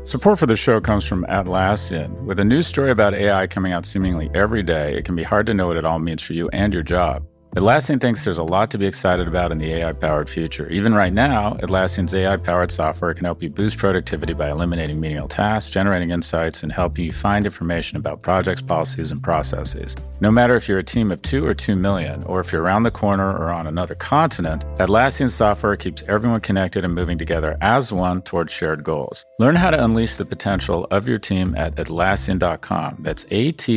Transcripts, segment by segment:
Support for the show comes from Atlassian. With a news story about AI coming out seemingly every day, it can be hard to know what it all means for you and your job. Atlassian thinks there's a lot to be excited about in the AI-powered future. Even right now, Atlassian's AI-powered software can help you boost productivity by eliminating menial tasks, generating insights, and help you find information about projects, policies, and processes. No matter if you're a team of 2 or 2 million, or if you're around the corner or on another continent, Atlassian software keeps everyone connected and moving together as one towards shared goals. Learn how to unleash the potential of your team at Atlassian.com. That's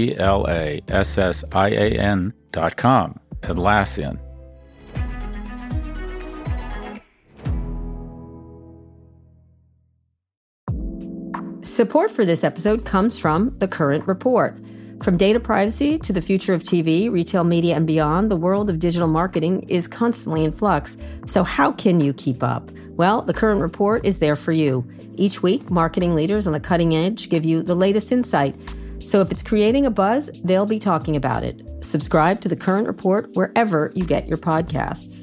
Atlassian.com. Atlassian. Support for this episode comes from The Current Report. From data privacy to the future of TV, retail media, and beyond, the world of digital marketing is constantly in flux. So how can you keep up? Well, The Current Report is there for you. Each week, marketing leaders on the cutting edge give you the latest insight. So if it's creating a buzz, they'll be talking about it. Subscribe to The Current Report wherever you get your podcasts.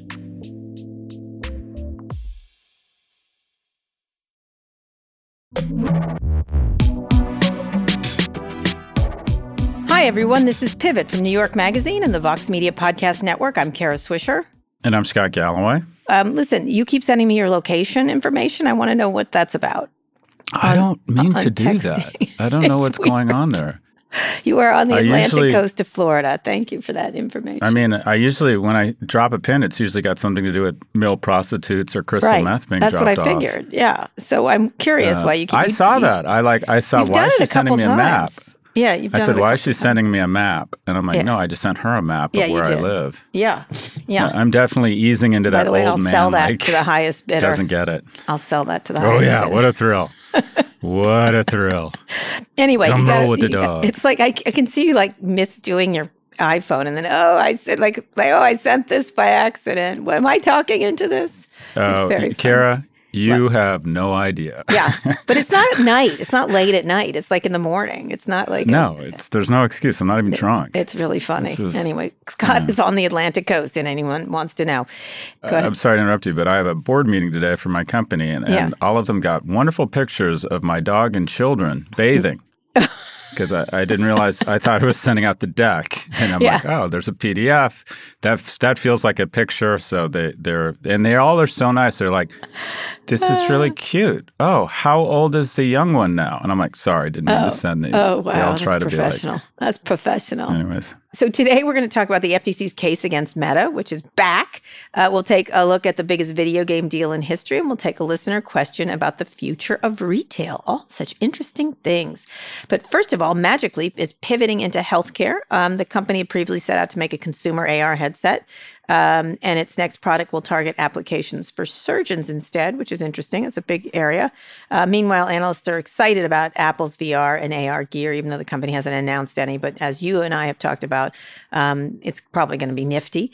Hi, everyone. This is Pivot from New York Magazine and the Vox Media Podcast Network. I'm Kara Swisher. And I'm Scott Galloway. Listen, you keep sending me your location information. I want to know what that's about. I don't mean to do that. I don't know what's going on there. You are on the Atlantic coast of Florida. Thank you for that information. I mean, I usually, when I drop a pin, it's usually got something to do with male prostitutes or crystal meth being dropped off. That's what I figured. Yeah. So I'm curious why you keep... I saw that. I saw why she's sending me a map. Yeah, you've done it. I said, why is she sending me a map? And I'm like, no, I just sent her a map of where I live. Yeah. I'm definitely easing into that old man. By the way, I'll sell that to the highest bidder. Doesn't get it. I'll sell that to the highest bidder. Oh, yeah. What a thrill. What a thrill. Anyway, come roll with the dog. It's like I can see you like misdoing your iPhone and then, I said I sent this by accident. What, am I talking into this? It's very Kara, you have no idea. Yeah, but it's not at night. It's not late at night. It's like in the morning. It's not like... No, there's no excuse. I'm not even drunk. It's really funny. Anyway, Scott is on the Atlantic coast and anyone wants to know. I'm sorry to interrupt you, but I have a board meeting today for my company and all of them got wonderful pictures of my dog and children bathing. Because I didn't realize, I thought it was sending out the deck. And I'm like, oh, there's a PDF. That feels like a picture. So they all are so nice. They're like, this is really cute. Oh, how old is the young one now? And I'm like, sorry, didn't mean to send these. Oh, wow. They all try to professional. Be like, that's professional. Anyways. So today we're going to talk about the FTC's case against Meta, which is back. We'll take a look at the biggest video game deal in history, and we'll take a listener question about the future of retail. All such interesting things. But first of all, Magic Leap is pivoting into healthcare. The company previously set out to make a consumer AR headset, and its next product will target applications for surgeons instead, which is interesting. It's a big area. Meanwhile, analysts are excited about Apple's VR and AR gear, even though the company hasn't announced any. But as you and I have talked about, it's probably going to be nifty.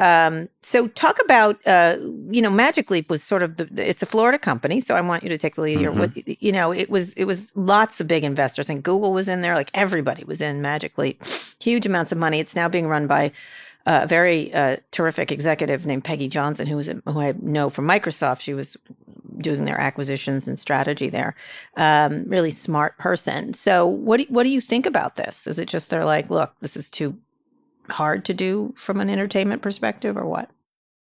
So talk about, Magic Leap was sort of it's a Florida company. So I want you to take the lead here. It was lots of big investors, and Google was in there. Like everybody was in Magic Leap. Huge amounts of money. It's now being run by a very terrific executive named Peggy Johnson, who I know from Microsoft. She was doing their acquisitions and strategy there. Really smart person. So what do you think about this? Is it just they're like, look, this is too hard to do from an entertainment perspective, or what?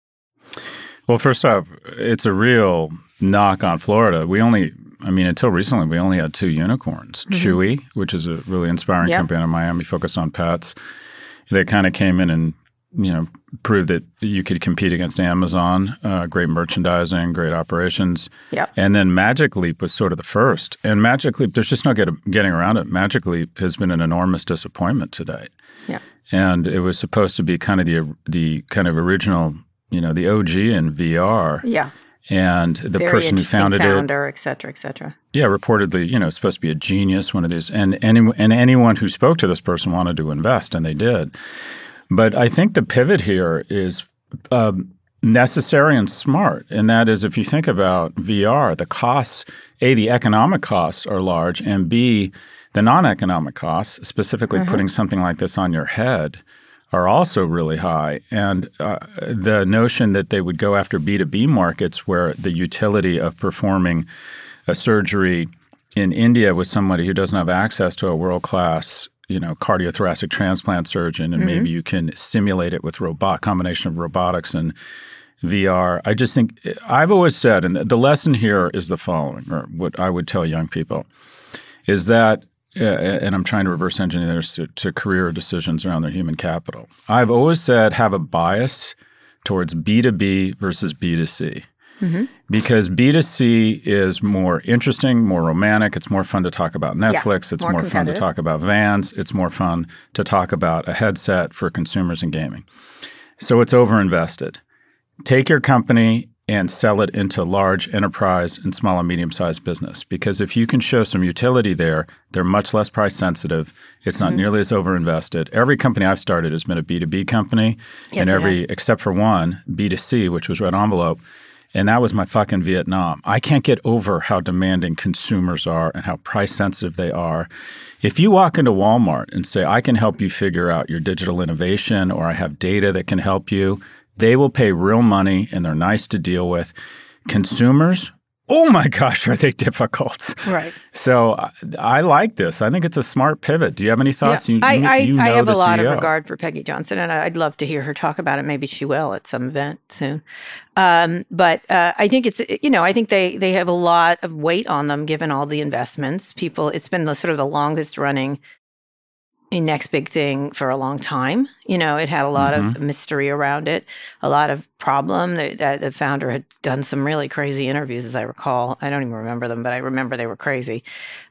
Well, first off, it's a real knock on Florida. Until recently, we only had 2 unicorns. Chewy, which is a really inspiring company out of Miami focused on pets. They kind of came in and proved that you could compete against Amazon, great merchandising, great operations. Yep. And then Magic Leap was sort of the first. And Magic Leap, there's just no getting around it. Magic Leap has been an enormous disappointment to date. Yeah. And it was supposed to be kind of the kind of original, the OG in VR. Yeah. And the person who founded founder, et cetera, et cetera. Yeah, reportedly, supposed to be a genius, one of these. And anyone who spoke to this person wanted to invest, and they did. But I think the pivot here is necessary and smart. And that is, if you think about VR, the costs, A, the economic costs are large, and B, the non-economic costs, specifically putting something like this on your head, are also really high. And the notion that they would go after B2B markets where the utility of performing a surgery in India with somebody who doesn't have access to a world-class, cardiothoracic transplant surgeon, and maybe you can simulate it with combination of robotics and VR. I just think I've always said, and the lesson here is the following, or what I would tell young people, is that, and I'm trying to reverse engineer this to career decisions around their human capital. I've always said have a bias towards B2B versus B2C. Because B2C is more interesting, more romantic. It's more fun to talk about Netflix. It's more fun to talk about Vans. It's more fun to talk about a headset for consumers and gaming. So it's overinvested. Take your company and sell it into large enterprise and small and medium-sized business. Because if you can show some utility there, they're much less price sensitive. It's not nearly as overinvested. Every company I've started has been a B2B company. Yes, and except for one, B2C, which was Red Envelope. And that was my fucking Vietnam. I can't get over how demanding consumers are and how price sensitive they are. If you walk into Walmart and say, I can help you figure out your digital innovation, or I have data that can help you, they will pay real money and they're nice to deal with. Consumers, oh my gosh, are they difficult? Right. So I like this. I think it's a smart pivot. Do you have any thoughts? Yeah. I have a lot of regard for Peggy Johnson, and I'd love to hear her talk about it. Maybe she will at some event soon. But I think it's, I think they have a lot of weight on them given all the investments. It's been sort of the longest running next big thing for a long time. It had a lot of mystery around it, a lot of problem. The founder had done some really crazy interviews, as I recall. I don't even remember them, but I remember they were crazy.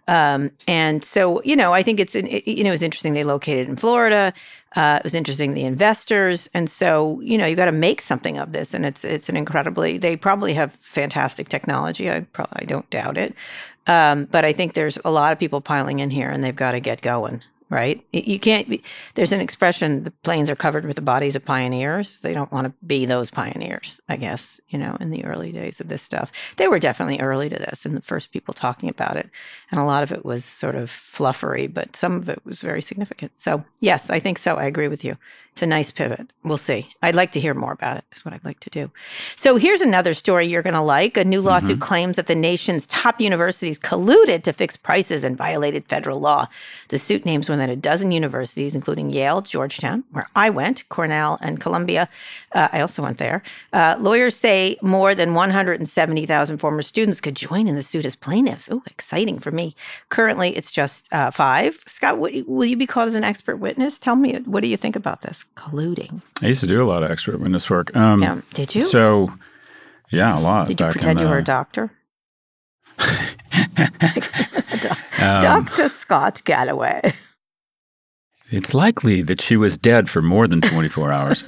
And so, I think it was interesting they located in Florida. It was interesting, the investors. And so, you got to make something of this. And it's an they probably have fantastic technology. I don't doubt it. But I think there's a lot of people piling in here and they've got to get going. Right? You can't there's an expression, the plains are covered with the bodies of pioneers. They don't want to be those pioneers, I guess, in the early days of this stuff. They were definitely early to this and the first people talking about it. And a lot of it was sort of fluffery, but some of it was very significant. So yes, I think so. I agree with you. It's a nice pivot. We'll see. I'd like to hear more about it, is what I'd like to do. So here's another story you're going to like. A new lawsuit claims that the nation's top universities colluded to fix prices and violated federal law. The suit names more than a dozen universities, including Yale, Georgetown, where I went, Cornell, and Columbia. I also went there. Lawyers say more than 170,000 former students could join in the suit as plaintiffs. Oh, exciting for me. Currently, it's just 5. Scott, will you be called as an expert witness? Tell me, what do you think about this? Colluding. I used to do a lot of expert witness work. Yeah. Did you? So, yeah, a lot. Did you pretend you were a doctor? Dr. Scott Galloway. It's likely that she was dead for more than 24 hours.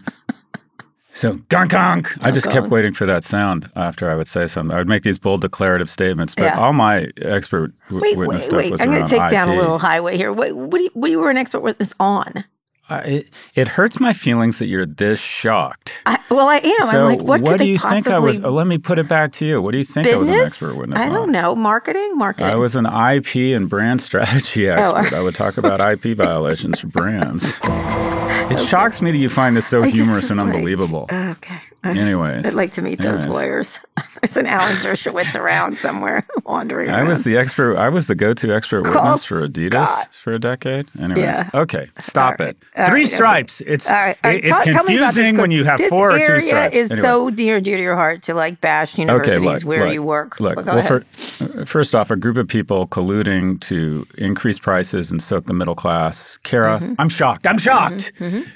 So, gonk, gonk. I just kept waiting for that sound after I would say something. I would make these bold declarative statements, but all my expert witness stuff was around IP. I'm going to take down a little highway here. What you were an expert witness on? It hurts my feelings that you're this shocked. I am. So I'm like, what do you think I was? Let me put it back to you. What do you think I was an expert witness on? I don't know. Marketing? I was an IP and brand strategy expert. I would talk about IP violations for brands. It shocks me that you find this so humorous and unbelievable. Okay. Anyways. I'd like to meet those lawyers. There's an Alan Dershowitz around somewhere wandering around. I was the go-to expert witness for Adidas for a decade. Anyways. Okay. Stop it. 3 stripes. It's confusing when you have 4 or 2 stripes. This area is so dear to your heart to bash universities where you work. First off, a group of people colluding to increase prices and soak the middle class. Kara, I'm shocked. I'm shocked.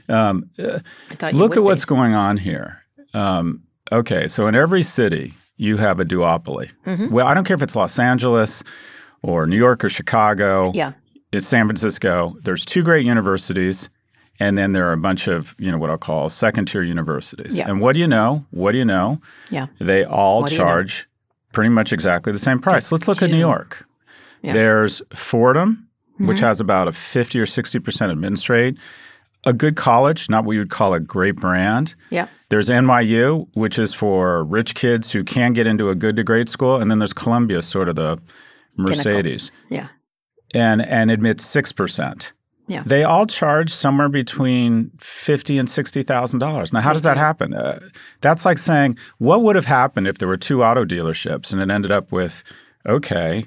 Look at what's going on here. Okay, so in every city, you have a duopoly. Well, I don't care if it's Los Angeles or New York or Chicago. Yeah. It's San Francisco. There's 2 great universities, and then there are a bunch of, what I'll call second-tier universities. Yeah. And what do you know? Yeah. They all charge pretty much exactly the same price. Let's look at New York. Yeah. There's Fordham, which has about a 50 or 60% admittance rate. A good college, not what you would call a great brand. Yeah. There's NYU, which is for rich kids who can get into a good to great school. And then there's Columbia, sort of the Mercedes. Pinnacle. Yeah. And admits 6%. Yeah. They all charge somewhere between $50,000 and $60,000. Now, how does that happen? That's like saying, what would have happened if there were 2 auto dealerships and it ended up with,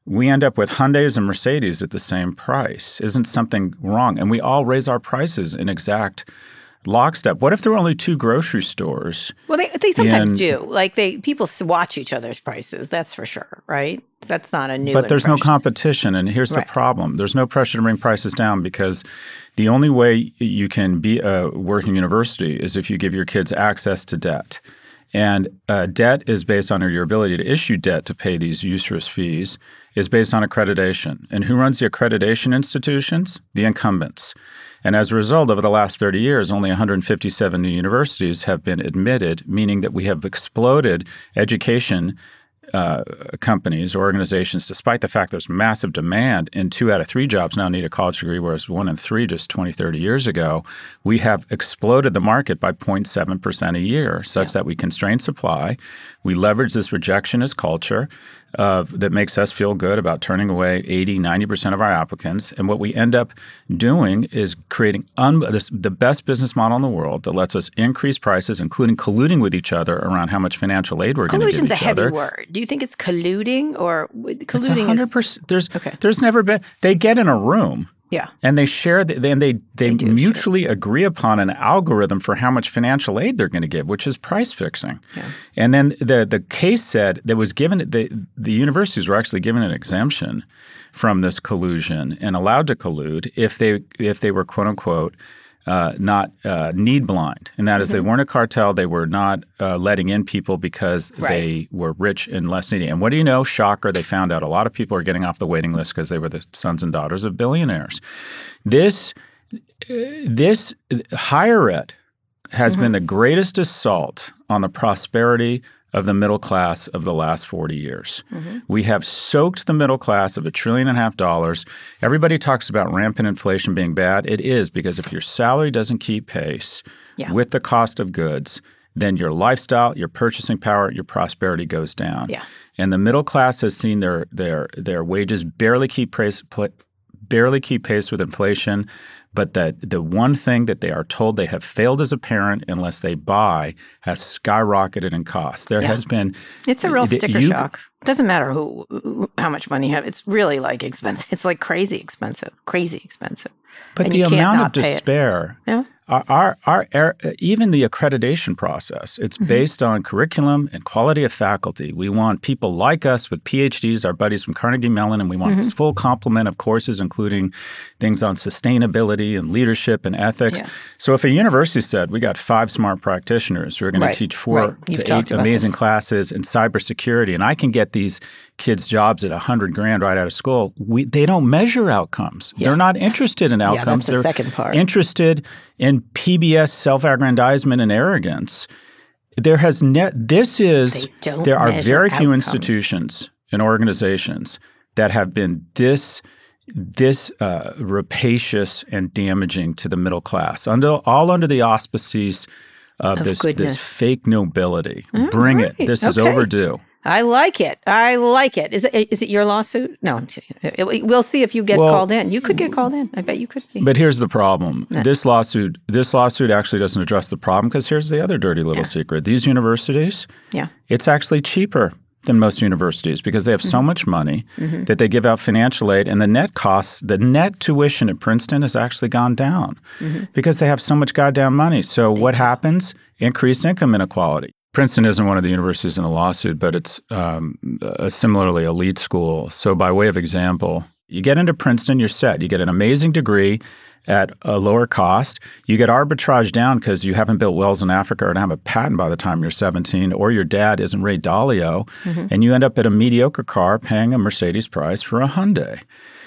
we end up with Hyundais and Mercedes at the same price. Isn't something wrong? And we all raise our prices in exact lockstep. What if there were only 2 grocery stores? Well, they sometimes do. Like people watch each other's prices. That's for sure, right? That's not a new. But there's no competition, and here's the problem: there's no pressure to bring prices down because the only way you can be a working university is if you give your kids access to debt. And debt is based on your ability to issue debt to pay these usurious fees, is based on accreditation. And who runs the accreditation institutions? The incumbents. And as a result, over the last 30 years, only 157 new universities have been admitted, meaning that we have exploded education companies or organizations, despite the fact there's massive demand and 2 out of 3 jobs now need a college degree, whereas 1 in 3 just 20, 30 years ago, we have exploded the market by 0.7% a year, such that we constrain supply. We leverage this rejectionist culture that makes us feel good about turning away 80, 90% of our applicants. And what we end up doing is creating the best business model in the world that lets us increase prices, including colluding with each other around how much financial aid we're going to give each other. Collusion's a heavy word. Do you think it's colluding or colluding? It's 100%. There's never been – they get in a room. Yeah. And they share and they mutually agree upon an algorithm for how much financial aid they're going to give, which is price fixing. Yeah. And then the case said that was given the universities were actually given an exemption from this collusion and allowed to collude if they were quote unquote not need blind, and that is they weren't a cartel. They were not letting in people because they were rich and less needy. And what do you know? Shocker! They found out a lot of people are getting off the waiting list because they were the sons and daughters of billionaires. This higher ed has been the greatest assault on the prosperity of the middle class of the last 40 years. We have soaked the middle class of $1.5 trillion. Everybody talks about rampant inflation being bad. It is, because if your salary doesn't keep pace with the cost of goods, then your lifestyle, your purchasing power, your prosperity goes down. Yeah. And the middle class has seen their wages barely keep pace with inflation, but that the one thing that they are told they have failed as a parent unless they buy has skyrocketed in cost. There has been – it's a real sticker shock. It doesn't matter how much money you have. It's really like expensive. It's like crazy expensive. But the amount of despair – even the accreditation process, it's based on curriculum and quality of faculty. We want people like us with PhDs, our buddies from Carnegie Mellon, and we want this full complement of courses, including things on sustainability and leadership and ethics. Yeah. So if a university said, we got 5 smart practitioners who are going to teach 4 to 8 amazing classes in cybersecurity, and I can get these kids jobs at $100,000 right out of school, they don't measure outcomes. Yeah. They're not interested in outcomes. That's the second part. They're interested in PBS self-aggrandizement and arrogance. There are very few institutions and organizations that have been this rapacious and damaging to the middle class, all under the auspices of this fake nobility. Bring it. This is overdue. I like it. Is it your lawsuit? No, I'm kidding. We'll see if you get called in. You could get called in. I bet you could be. But here's the problem. This lawsuit actually doesn't address the problem, because here's the other dirty little secret. These universities, it's actually cheaper than most universities because they have so much money that they give out financial aid, and the net tuition at Princeton has actually gone down because they have so much goddamn money. So what happens? Increased income inequality. Princeton isn't one of the universities in the lawsuit, but it's a similarly elite school. So by way of example, you get into Princeton, you're set. You get an amazing degree at a lower cost. You get arbitrage down because you haven't built wells in Africa or don't have a patent by the time you're 17, or your dad isn't Ray Dalio, and you end up at a mediocre car paying a Mercedes price for a Hyundai.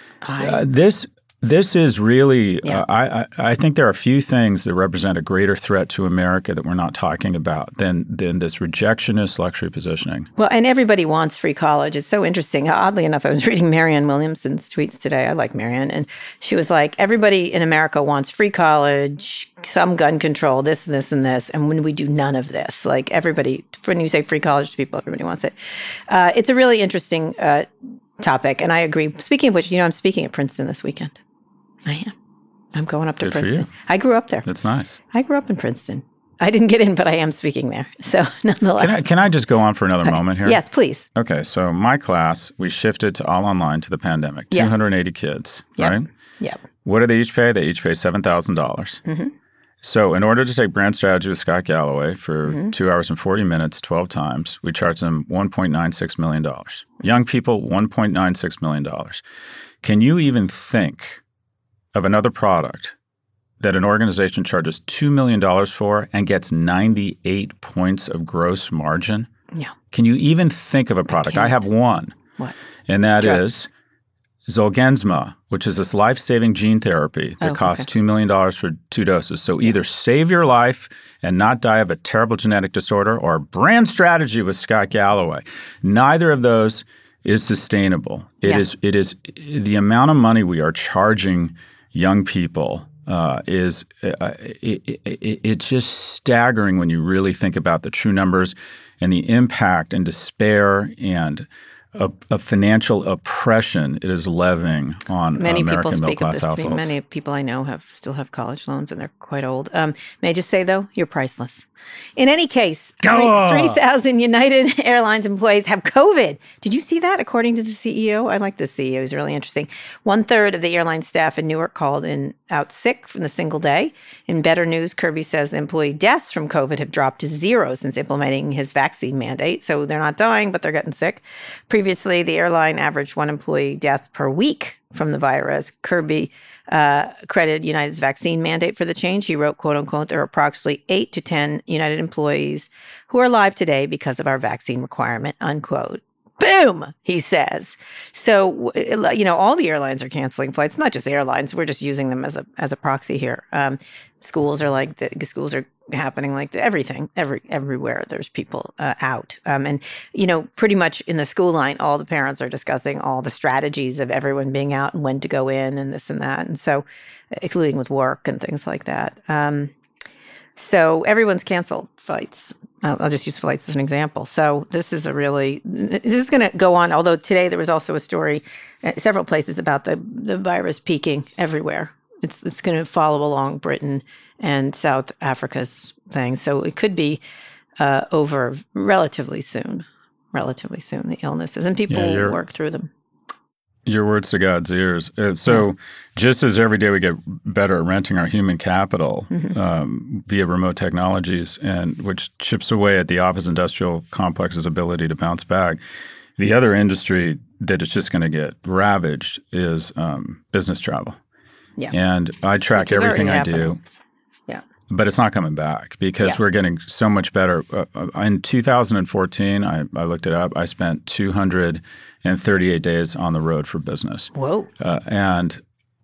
This is really I think there are a few things that represent a greater threat to America that we're not talking about than this rejectionist luxury positioning. Well, and everybody wants free college. It's so interesting. Oddly enough, I was reading Marianne Williamson's tweets today. I like Marianne. And she was like, everybody in America wants free college, some gun control, this and this and this. And when we do none of this, like everybody, when you say free college to people, everybody wants it. It's a really interesting topic. And I agree. Speaking of which, I'm speaking at Princeton this weekend. I am. I'm going up to Princeton. For you. I grew up there. That's nice. I grew up in Princeton. I didn't get in, but I am speaking there. So nonetheless. Can I just go on for another moment here? Yes, please. Okay, so my class, we shifted to all online to the pandemic. 280 kids, right? Yep. What do they each pay? They each pay $7,000. Mm-hmm. So in order to take brand strategy with Scott Galloway for 2 hours and 40 minutes, 12 times, we charge them $1.96 million. Young people, $1.96 million. Can you even think of another product that an organization charges $2 million for and gets 98 points of gross margin? Yeah. Can you even think of a product? I have one. What? And that is Zolgensma, which is this life-saving gene therapy that costs $2 million for 2 doses. So either save your life and not die of a terrible genetic disorder, or brand strategy with Scott Galloway. Neither of those is sustainable. It is the amount of money we are charging young people it's just staggering when you really think about the true numbers and the impact and despair and a financial oppression it is levying on American middle-class households. Many people I know still have college loans, and they're quite old. May I just say, though, you're priceless. In any case, 3,000 United Airlines employees have COVID. Did you see that? According to the CEO, I like this CEO. He's really interesting. 1/3 of the airline staff in Newark called out sick from the single day. In better news, Kirby says the employee deaths from COVID have dropped to 0 since implementing his vaccine mandate. So they're not dying, but they're getting sick. Previously, the airline averaged 1 employee death per week from the virus. Kirby credited United's vaccine mandate for the change. He wrote, quote unquote, there are approximately 8 to 10 United employees who are alive today because of our vaccine requirement, unquote. Boom, he says. So, all the airlines are canceling flights, not just airlines. We're just using them as a proxy here. Schools are schools are happening everything, everywhere. There's people out. And pretty much in the school line, all the parents are discussing all the strategies of everyone being out and when to go in and this and that. And so, including with work and things like that. So everyone's canceled flights. I'll just use flights as an example. So this is going to go on. Although today there was also a story, several places about the virus peaking everywhere. It's going to follow along Britain and South Africa's thing. So it could be over relatively soon, the illnesses, and people will work through them. Your words to God's ears. Just as every day we get better at renting our human capital via remote technologies, and which chips away at the office industrial complex's ability to bounce back, the other industry that is just going to get ravaged is business travel. Yeah. And I track everything I do. Yeah. But it's not coming back because we're getting so much better. In 2014, I looked it up. I spent 238 days on the road for business. Whoa! And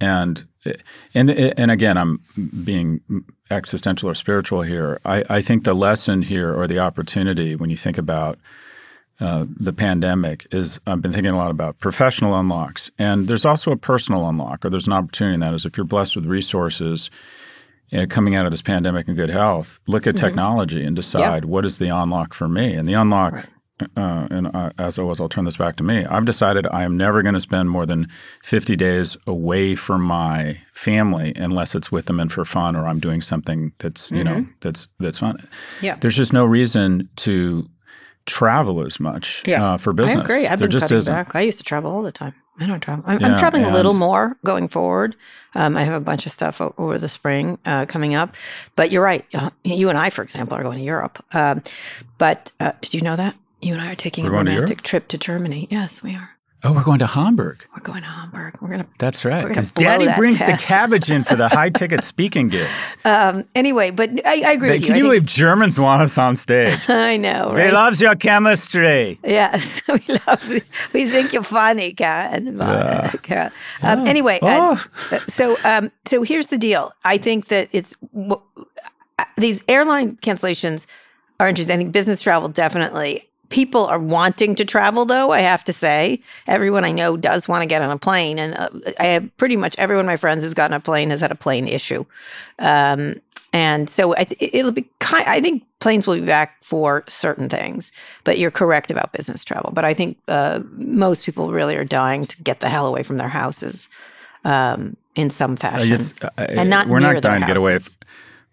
again, I'm being existential or spiritual here. I think the lesson here, or the opportunity, when you think about the pandemic, is I've been thinking a lot about professional unlocks, and there's also a personal unlock, or there's an opportunity in that is if you're blessed with resources. Coming out of this pandemic in good health, look at technology and decide what is the unlock for me. And the unlock, as always, I'll turn this back to me. I've decided I am never going to spend more than 50 days away from my family unless it's with them and for fun, or I'm doing something that's that's fun. Yeah. There's just no reason to travel as much for business. I agree. I've been cutting back. I used to travel all the time. I don't travel. I'm traveling a little more going forward. I have a bunch of stuff over the spring coming up. But you're right. You and I, for example, are going to Europe. But did you know that? You and I are taking a romantic trip to Germany. Yes, we are. Oh, we're going to Hamburg. We're going to Hamburg. We're gonna. That's right. Because Daddy brings the cabbage in for the high-ticket speaking gigs. Anyway, but I agree with you. Can you believe Germans want us on stage? I know. Right? They love your chemistry. Yes, we think you're funny, Karen. Anyway, so here's the deal. I think that these airline cancellations are interesting. I think business travel definitely. People are wanting to travel, though, I have to say. Everyone I know does want to get on a plane. And I have pretty much everyone of my friends who's gotten a plane has had a plane issue. And so it'll be I think planes will be back for certain things. But you're correct about business travel. But I think most people really are dying to get the hell away from their houses in some fashion. And we're not dying to get away.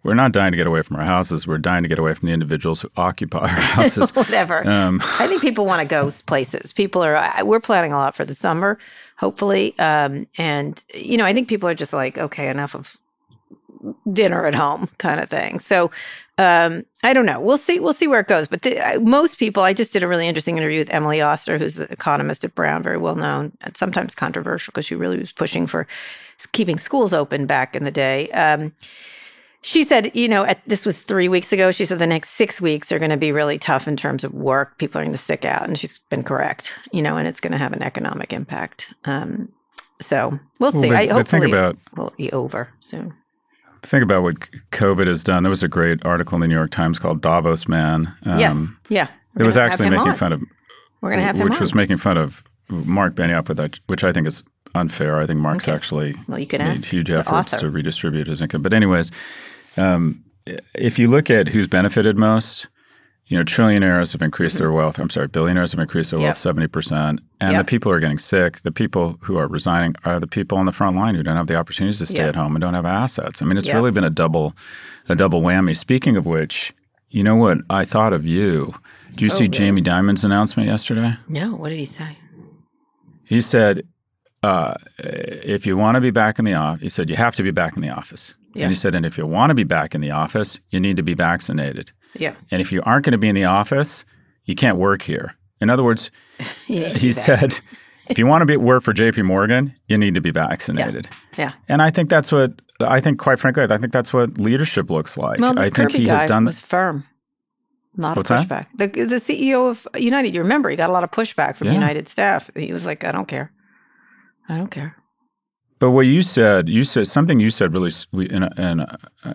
we're not dying to get away from our houses. We're dying to get away from the individuals who occupy our houses. Whatever. I think people want to go places. We're planning a lot for the summer, hopefully. And, I think people are just like, okay, enough of dinner at home kind of thing. So I don't know. We'll see where it goes. But most people, I just did a really interesting interview with Emily Oster, who's an economist at Brown, very well known and sometimes controversial because she really was pushing for keeping schools open back in the day. She said, this was 3 weeks ago. She said the next 6 weeks are going to be really tough in terms of work. People are going to stick out. And she's been correct, and it's going to have an economic impact. So we'll see. Hopefully will be over soon. Think about what COVID has done. There was a great article in the New York Times called Davos Man. Yes. Yeah. It was actually making fun of. We're going to have him which was making fun of Mark Benioff, which I think is unfair. I think Mark's actually made huge efforts to redistribute his income. But anyways, if you look at who's benefited most, trillionaires have increased their wealth. Billionaires have increased their wealth 70%. And the people who are getting sick, the people who are resigning are the people on the front line who don't have the opportunities to stay at home and don't have assets. I mean, it's really been a double whammy. Speaking of which, you know what I thought of you? Did you see Jamie Dimon's announcement yesterday? No. What did he say? He said, if you want to be back in the office, he said, you have to be back in the office. Yeah. And he said, and if you want to be back in the office, you need to be vaccinated. Yeah. And if you aren't going to be in the office, you can't work here. In other words, he said, if you want to work for JP Morgan, you need to be vaccinated. Yeah. And I think quite frankly, I think that's what leadership looks like. Well, I think he has done was firm. A lot of pushback. The CEO of United, you remember, he got a lot of pushback from United staff. He was like, I don't care. But what you said something you said really, and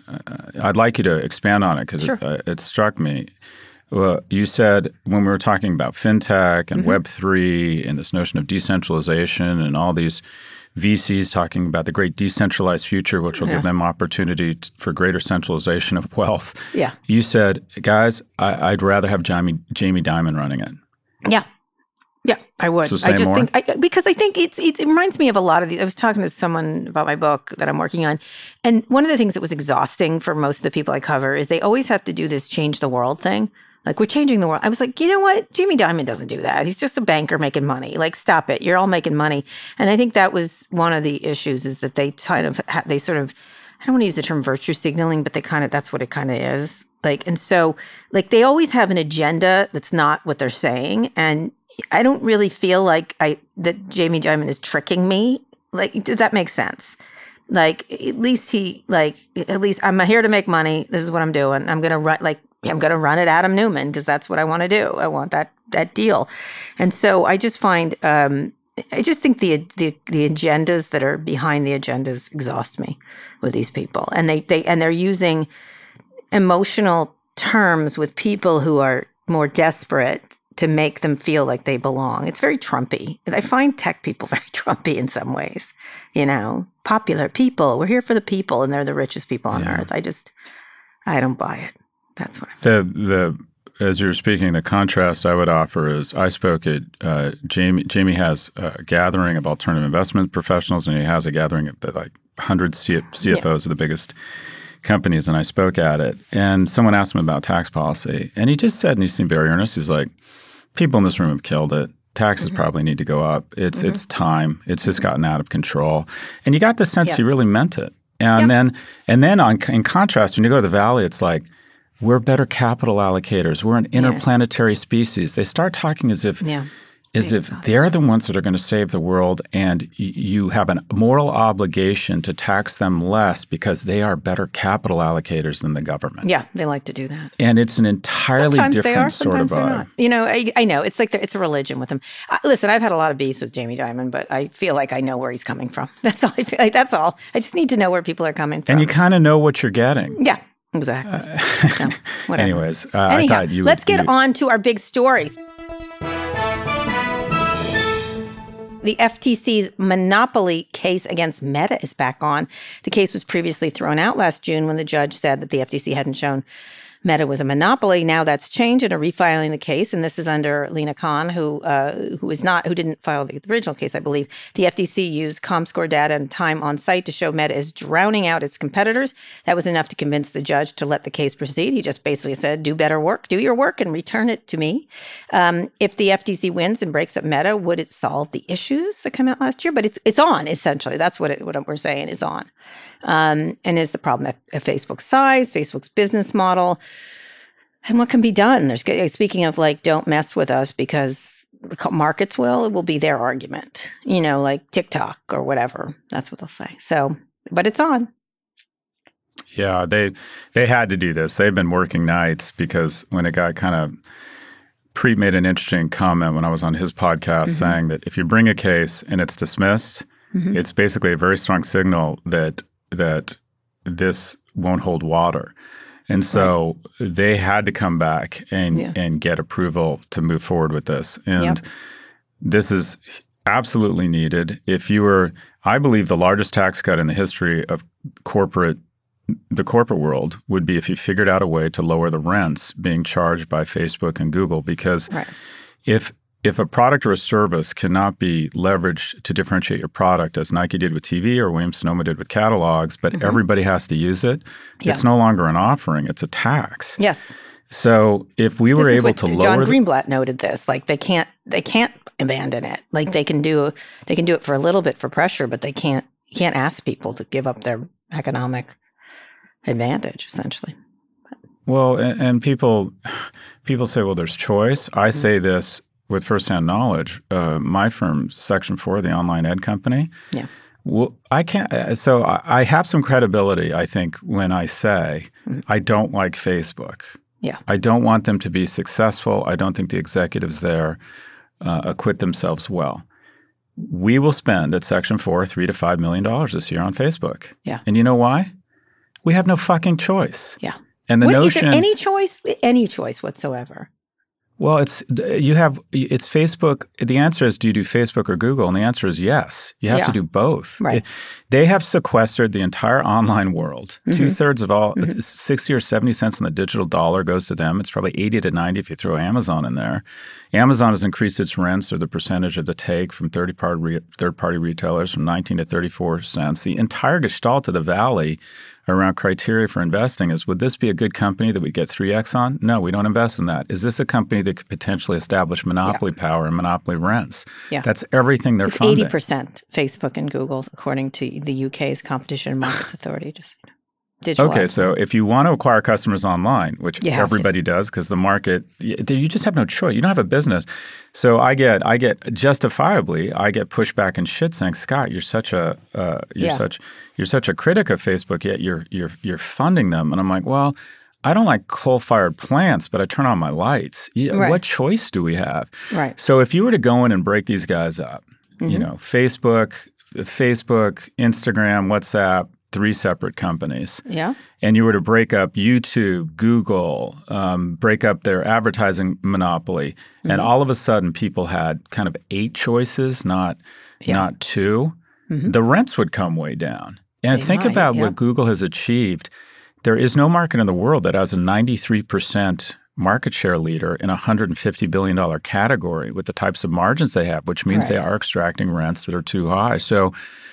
I'd like you to expand on it because it struck me. Well, you said when we were talking about fintech and Web3 and this notion of decentralization and all these VCs talking about the great decentralized future, which will give them opportunity for greater centralization of wealth. Yeah. You said, guys, I'd rather have Jamie Dimon running it. Yeah. Yeah, I would. So say more? Because I think it reminds me of a lot of these. I was talking to someone about my book that I'm working on. And one of the things that was exhausting for most of the people I cover is they always have to do this change the world thing. Like, we're changing the world. I was like, you know what? Jamie Dimon doesn't do that. He's just a banker making money. Like, stop it. You're all making money. And I think that was one of the issues is that they kind of, they sort of, I don't want to use the term virtue signaling, but that's what it kind of is. Like, and so, like, they always have an agenda that's not what they're saying. And I don't really feel like that Jamie Dimon is tricking me. Like, does that make sense? Like, at least I'm here to make money. This is what I'm doing. I'm going to run at Adam Newman because that's what I want to do. I want that deal. And so I just find, I just think the agendas that are behind the agendas exhaust me with these people. And they're using emotional terms with people who are more desperate to make them feel like they belong. It's very Trumpy. I find tech people very Trumpy in some ways. Popular people. We're here for the people, and they're the richest people on earth. I don't buy it. That's what I'm saying. As you're speaking, the contrast I would offer is I spoke at Jamie has a gathering of alternative investment professionals, and he has a gathering of like 100 CFOs of the biggest companies, and I spoke at it. And someone asked him about tax policy, and he just said, and he seemed very earnest, he's like, people in this room have killed it. Taxes probably need to go up. It's time. It's just gotten out of control. And you got the sense he really meant it. And then in contrast, when you go to the Valley, it's like, we're better capital allocators. We're an interplanetary species. They start talking as if they're the ones that are going to save the world, and you have a moral obligation to tax them less because they are better capital allocators than the government. Yeah, they like to do that. And it's an entirely different sort of vibe. I know. It's like it's a religion with them. Listen, I've had a lot of beefs with Jamie Dimon, but I feel like I know where he's coming from. That's all I feel like. That's all. I just need to know where people are coming from. And you kind of know what you're getting. Yeah. Exactly. So, whatever. Anyways, I thought you would. Let's get on to our big stories. The FTC's monopoly case against Meta is back on. The case was previously thrown out last June when the judge said that the FTC hadn't shown Meta was a monopoly. Now that's changed and are refiling the case. And this is under Lina Khan, who didn't file the original case, I believe. The FTC used Comscore data and time on site to show Meta is drowning out its competitors. That was enough to convince the judge to let the case proceed. He just basically said, do better work, do your work, and return it to me. If the FTC wins and breaks up Meta, would it solve the issues that came out last year? But it's on, essentially. That's what we're saying is on. And is the problem at Facebook's size, Facebook's business model, and what can be done? Speaking of don't mess with us because markets it will be their argument, like TikTok or whatever. That's what they'll say. So, but it's on. Yeah, they had to do this. They've been working nights because when it got kind of Preet made an interesting comment when I was on his podcast saying that if you bring a case and it's dismissed, it's basically a very strong signal that this won't hold water. And so they had to come back and get approval to move forward with this. And this is absolutely needed. If you were, I believe the largest tax cut in the history of the corporate world would be if you figured out a way to lower the rents being charged by Facebook and Google. Because if a product or a service cannot be leveraged to differentiate your product, as Nike did with TV or Williams-Sonoma did with catalogs, but everybody has to use it, it's no longer an offering, it's a tax. Yes. So if we were able to lower— John Greenblatt noted this, they can't abandon it. They can do it for a little bit for pressure, but you can't ask people to give up their economic advantage, essentially. Well, and people say, well, there's choice. I say this with firsthand knowledge. My firm, Section 4, the online ed company. Yeah. Well, I can't. So I have some credibility, I think, when I say I don't like Facebook. Yeah. I don't want them to be successful. I don't think the executives there acquit themselves well. We will spend at Section 4 $3 to $5 million this year on Facebook. Yeah. And you know why? We have no fucking choice. Yeah. And the notion— is there any choice? Any choice whatsoever? Well, it's Facebook. The answer is, do you do Facebook or Google? And the answer is yes. You have to do both. Right. They have sequestered the entire online world. 2/3 of all, 60 or 70 cents on the digital dollar goes to them. It's probably 80 to 90 if you throw Amazon in there. Amazon has increased its rents, or the percentage of the take, from third-party retailers from 19 to 34 cents. The entire gestalt of the Valley around criteria for investing is, would this be a good company that we get 3x on? No, we don't invest in that. Is this a company that could potentially establish monopoly power and monopoly rents? Yeah. That's everything they're funding. 80% Facebook and Google, according to the UK's Competition and Markets Authority. Just digital. Okay, so if you want to acquire customers online, which everybody does because the market, you just have no choice. You don't have a business. So I get justifiably pushback and shit saying, Scott, you're such a critic of Facebook, yet you're funding them. And I'm like, well, I don't like coal-fired plants, but I turn on my lights. What choice do we have? Right. So if you were to go in and break these guys up, Facebook, Instagram, WhatsApp, 3 separate companies. Yeah. And you were to break up YouTube, Google, break up their advertising monopoly, and all of a sudden people had kind of 8 choices, not 2, the rents would come way down. And think about what Google has achieved. There is no market in the world that has a 93% market share leader in a $150 billion category with the types of margins they have, which means they are extracting rents that are too high. So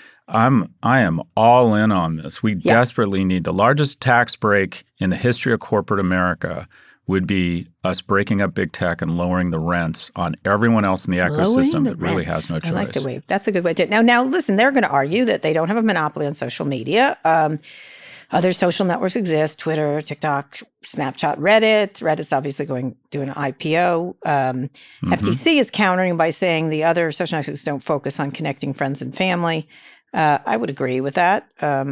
I am all in on this. We desperately need— the largest tax break in the history of corporate America would be us breaking up big tech and lowering the rents on everyone else in the ecosystem that really has no choice. I like the way— that's a good way to— Now listen, they're going to argue that they don't have a monopoly on social media. Other social networks exist: Twitter, TikTok, Snapchat, Reddit. Reddit's obviously doing an IPO. FTC is countering by saying the other social networks don't focus on connecting friends and family. I would agree with that.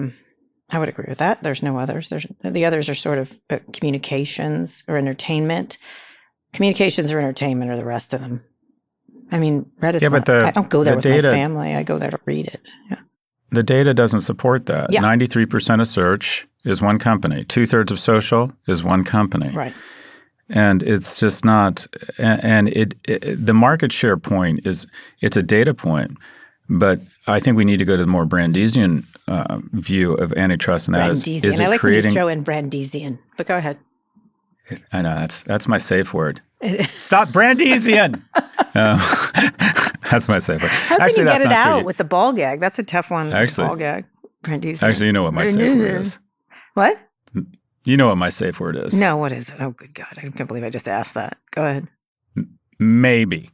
There's no others. The others are sort of communications or entertainment. Communications or entertainment are the rest of them. I mean, Reddit's I don't go there with my family. I go there to read it. Yeah. The data doesn't support that. 93% of search is one company. 2/3 of social is one company. Right. And it's just not— and the market share point it's a data point. But I think we need to go to the more Brandesian view of antitrust, and that is it I like creating— when you throw in Brandesian, but go ahead. I know, that's my safe word. Stop Brandeisian! That's my safe word. How can you get it out with the ball gag? That's a tough one. Actually, ball gag. Brandeisian. Actually, you know what my safe word is. What? You know what my safe word is. No, what is it? Oh, good God. I can't believe I just asked that. Go ahead. Maybe.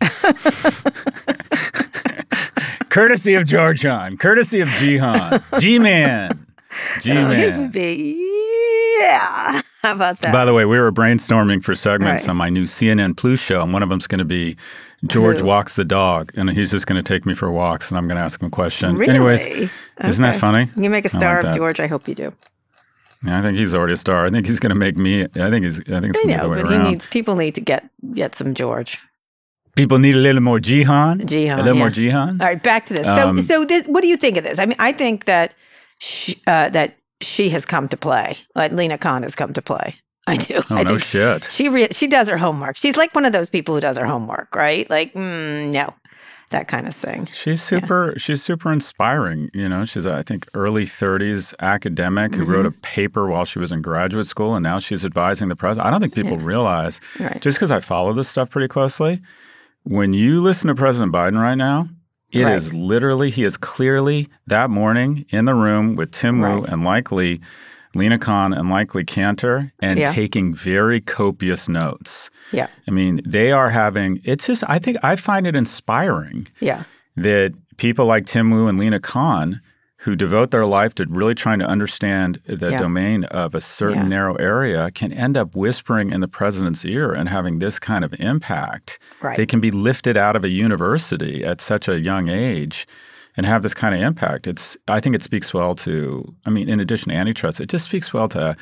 Courtesy of George Han. Courtesy of Jihan. G-Man. G-Man. His would be, yeah. How about that? By the way, we were brainstorming for segments on my new CNN Plus show, and one of them's going to be George walks the dog, and he's just going to take me for walks, and I'm going to ask him a question. Really? Anyways, isn't that funny? You make a star of George. I hope you do. Yeah, I think he's already a star. I think he's going to make me. I think it's going to be the way around. People need to get some George. People need a little more Jihan. Jihan, a little more Jihan. All right, back to this. So this. What do you think of this? I mean, I think that she has come to play. Like Lina Khan has come to play. I do. Oh, no shit. She does her homework. She's like one of those people who does her homework, right? Like, no. That kind of thing. She's super inspiring. You know, she's, I think, early 30s academic who wrote a paper while she was in graduate school, and now she's advising the president. I don't think people realize, just because I follow this stuff pretty closely, when you listen to President Biden right now, it is literally, he is clearly that morning in the room with Tim Wu and likely Lina Khan and likely Cantor and taking very copious notes. Yeah. I mean, they are having, it's just, I find it inspiring that people like Tim Wu and Lina Khan, who devote their life to really trying to understand the domain of a certain narrow area, can end up whispering in the president's ear and having this kind of impact. Right. They can be lifted out of a university at such a young age and have this kind of impact. I think it speaks well to, I mean, in addition to antitrust, it just speaks well to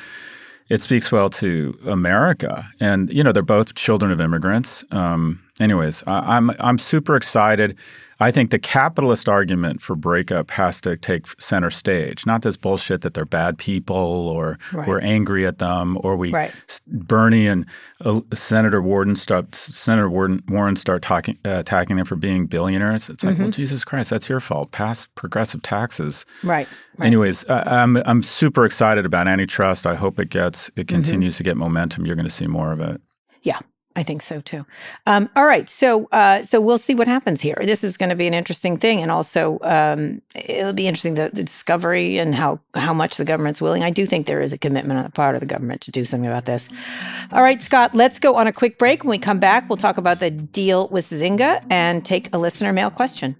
America. And, you know, they're both children of immigrants. Anyways, I'm super excited. I think the capitalist argument for breakup has to take center stage, not this bullshit that they're bad people or we're angry at them or Bernie and Senator Warren start attacking them for being billionaires. It's like, well, Jesus Christ, that's your fault. Pass progressive taxes. Right. Anyways, I'm super excited about antitrust. I hope it continues to get momentum. You're going to see more of it. Yeah. I think so too. All right, so we'll see what happens here. This is going to be an interesting thing, and also it'll be interesting the discovery and how much the government's willing. I do think there is a commitment on the part of the government to do something about this. All right, Scott, let's go on a quick break. When we come back, we'll talk about the deal with Zynga and take a listener mail question.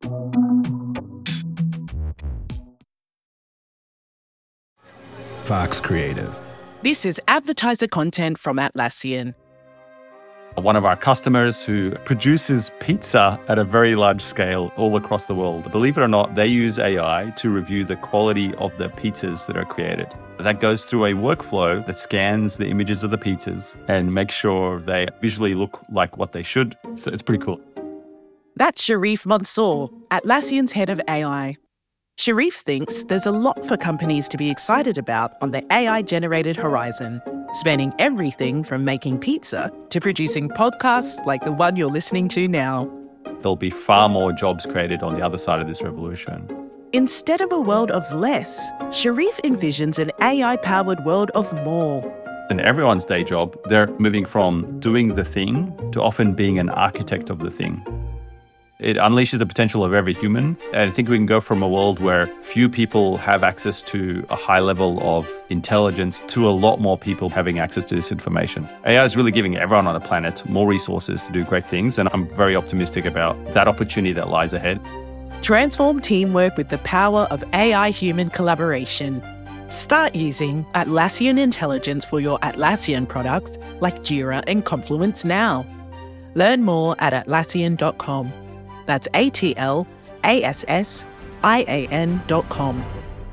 Fox Creative. This is advertiser content from Atlassian. One of our customers who produces pizza at a very large scale all across the world. Believe it or not, they use AI to review the quality of the pizzas that are created. That goes through a workflow that scans the images of the pizzas and makes sure they visually look like what they should. So it's pretty cool. That's Sharif Mansour, Atlassian's head of AI. Sharif thinks there's a lot for companies to be excited about on the AI-generated horizon, spanning everything from making pizza to producing podcasts like the one you're listening to now. There'll be far more jobs created on the other side of this revolution. Instead of a world of less, Sharif envisions an AI-powered world of more. In everyone's day job, they're moving from doing the thing to often being an architect of the thing. It unleashes the potential of every human. And I think we can go from a world where few people have access to a high level of intelligence to a lot more people having access to this information. AI is really giving everyone on the planet more resources to do great things. And I'm very optimistic about that opportunity that lies ahead. Transform teamwork with the power of AI-human collaboration. Start using Atlassian Intelligence for your Atlassian products like Jira and Confluence now. Learn more at Atlassian.com. That's ATLASSIAN.com.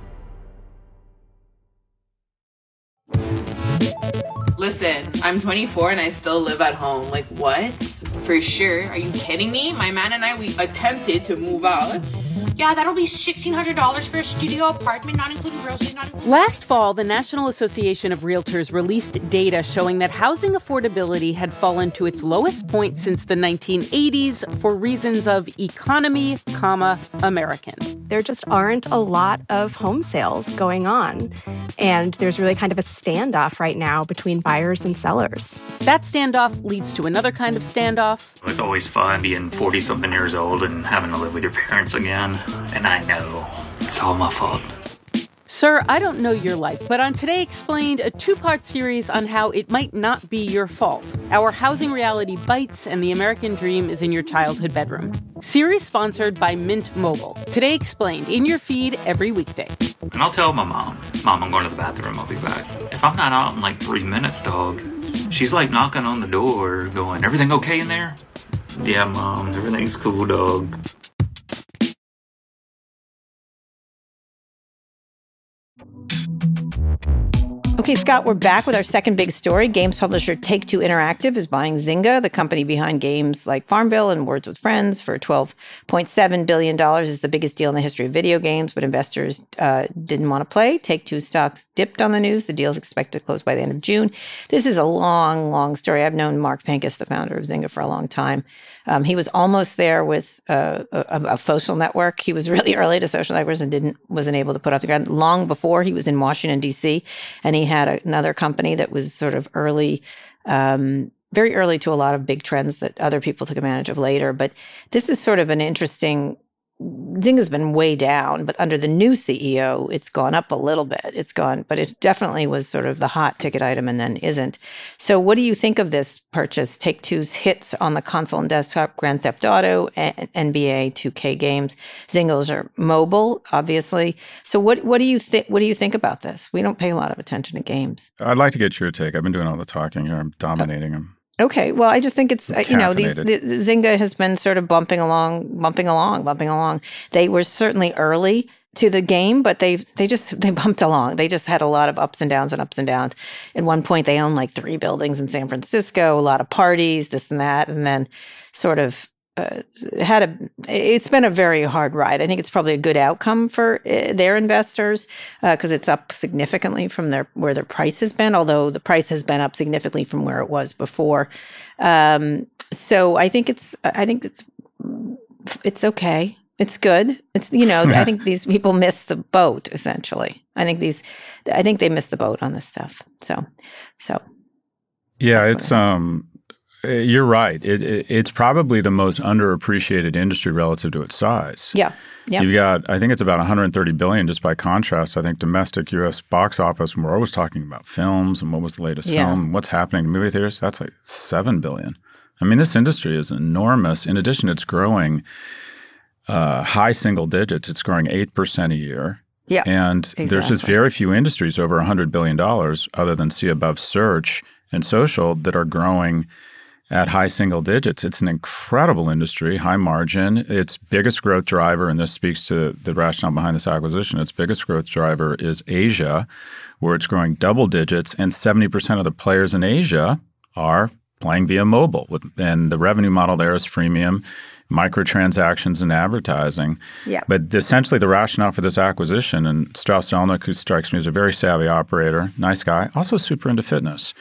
Listen, I'm 24 and I still live at home. Like, what? For sure. Are you kidding me? My man and I, we attempted to move out. Yeah, that'll be $1,600 for a studio apartment, not including groceries, not including... Last fall, the National Association of Realtors released data showing that housing affordability had fallen to its lowest point since the 1980s for reasons of economy, American. there just aren't a lot of home sales going on. And there's really kind of a standoff right now between buyers and sellers. That standoff leads to another kind of standoff. It's always fun being 40-something years old and having to live with your parents again. And I know it's all my fault. Sir, I don't know your life, but on Today Explained, a two-part series on how it might not be your fault. Our housing reality bites and the American dream is in your childhood bedroom. Series sponsored by Mint Mobile. Today Explained, in your feed every weekday. And I'll tell my mom, I'm going to the bathroom, I'll be back. If I'm not out in like 3 minutes, dog, she's like knocking on the door going, everything okay in there? Yeah, Mom, everything's cool, dog. Okay, Scott, we're back with our second big story. Games publisher Take-Two Interactive is buying Zynga, the company behind games like Farmville and Words with Friends, for $12.7 billion. It's the biggest deal in the history of video games, but investors didn't want to play. Take-Two stocks dipped on the news. The deal is expected to close by the end of June. This is a long, long story. I've known Mark Pincus, the founder of Zynga, for a long time. He was almost there with a social network. He was really early to social networks and wasn't able to put off the ground long before he was in Washington, D.C., and he had another company that was sort of early, very early to a lot of big trends that other people took advantage of later. But this is sort of an interesting, Zynga's been way down, but under the new CEO, it's gone up a little bit. But it definitely was sort of the hot ticket item and then isn't. So what do you think of this purchase? Take-Two's hits on the console and desktop, Grand Theft Auto, and NBA 2K games. Zynga's are mobile, obviously. So what do you think? What do you think about this? We don't pay a lot of attention to games. I'd like to get your take. I've been doing all the talking here. I'm dominating them. Okay. Well, I just think it's, Zynga has been sort of bumping along. They were certainly early to the game, but they bumped along. They just had a lot of ups and downs. At one point, they owned like 3 buildings in San Francisco, a lot of parties, this and that, and then sort of it's been a very hard ride. I think it's probably a good outcome for their investors because it's up significantly from where their price has been, although the price has been up significantly from where it was before. So I think it's okay. It's good. It's, I think these people miss the boat, essentially. I think they missed the boat on this stuff. So yeah, it's you're right. It's probably the most underappreciated industry relative to its size. Yeah. You've got, I think it's about $130 billion. Just by contrast, I think domestic U.S. box office, and we're always talking about films and what was the latest film, what's happening in movie theaters, that's like $7 billion. I mean, this industry is enormous. In addition, it's growing high single digits. It's growing 8% a year. Yeah, and exactly. There's just very few industries over $100 billion other than see above search and social that are growing at high single digits. It's an incredible industry, high margin. Its biggest growth driver, and this speaks to the rationale behind this acquisition, its biggest growth driver is Asia, where it's growing double digits, and 70% of the players in Asia are playing via mobile. And the revenue model there is freemium, microtransactions, and advertising. Yeah. But essentially the rationale for this acquisition, and Strauss Zelnick, who strikes me as a very savvy operator, nice guy, also super into fitness,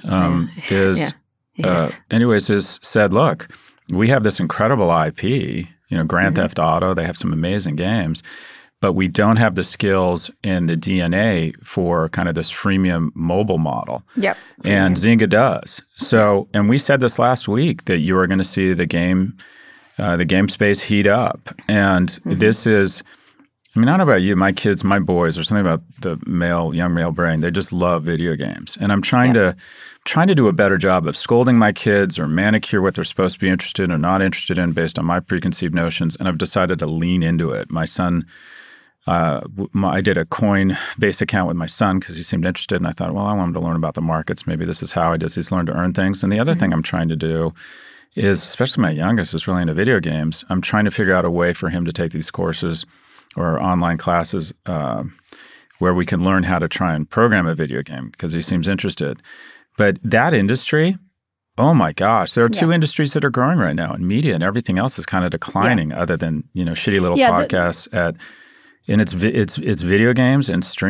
said, look, we have this incredible IP, Grand Theft Auto, they have some amazing games, but we don't have the skills and the DNA for kind of this freemium mobile model. Yep. And Zynga does. So, and we said this last week that you are going to see the game space heat up. And this is, I don't know about you, my kids, my boys, there's something about the young male brain. They just love video games. And I'm trying to do a better job of scolding my kids or manicure what they're supposed to be interested in or not interested in based on my preconceived notions. And I've decided to lean into it. My son, I did a Coinbase account with my son because he seemed interested. And I thought, well, I want him to learn about the markets. Maybe this is how he does. He's learned to earn things. And the other thing I'm trying to do is, especially my youngest is really into video games, I'm trying to figure out a way for him to take these courses or online classes where we can learn how to try and program a video game because he seems interested. But that industry, oh my gosh, there are 2 industries that are growing right now, and media and everything else is kind of declining other than, shitty little podcasts and it's video games and streaming.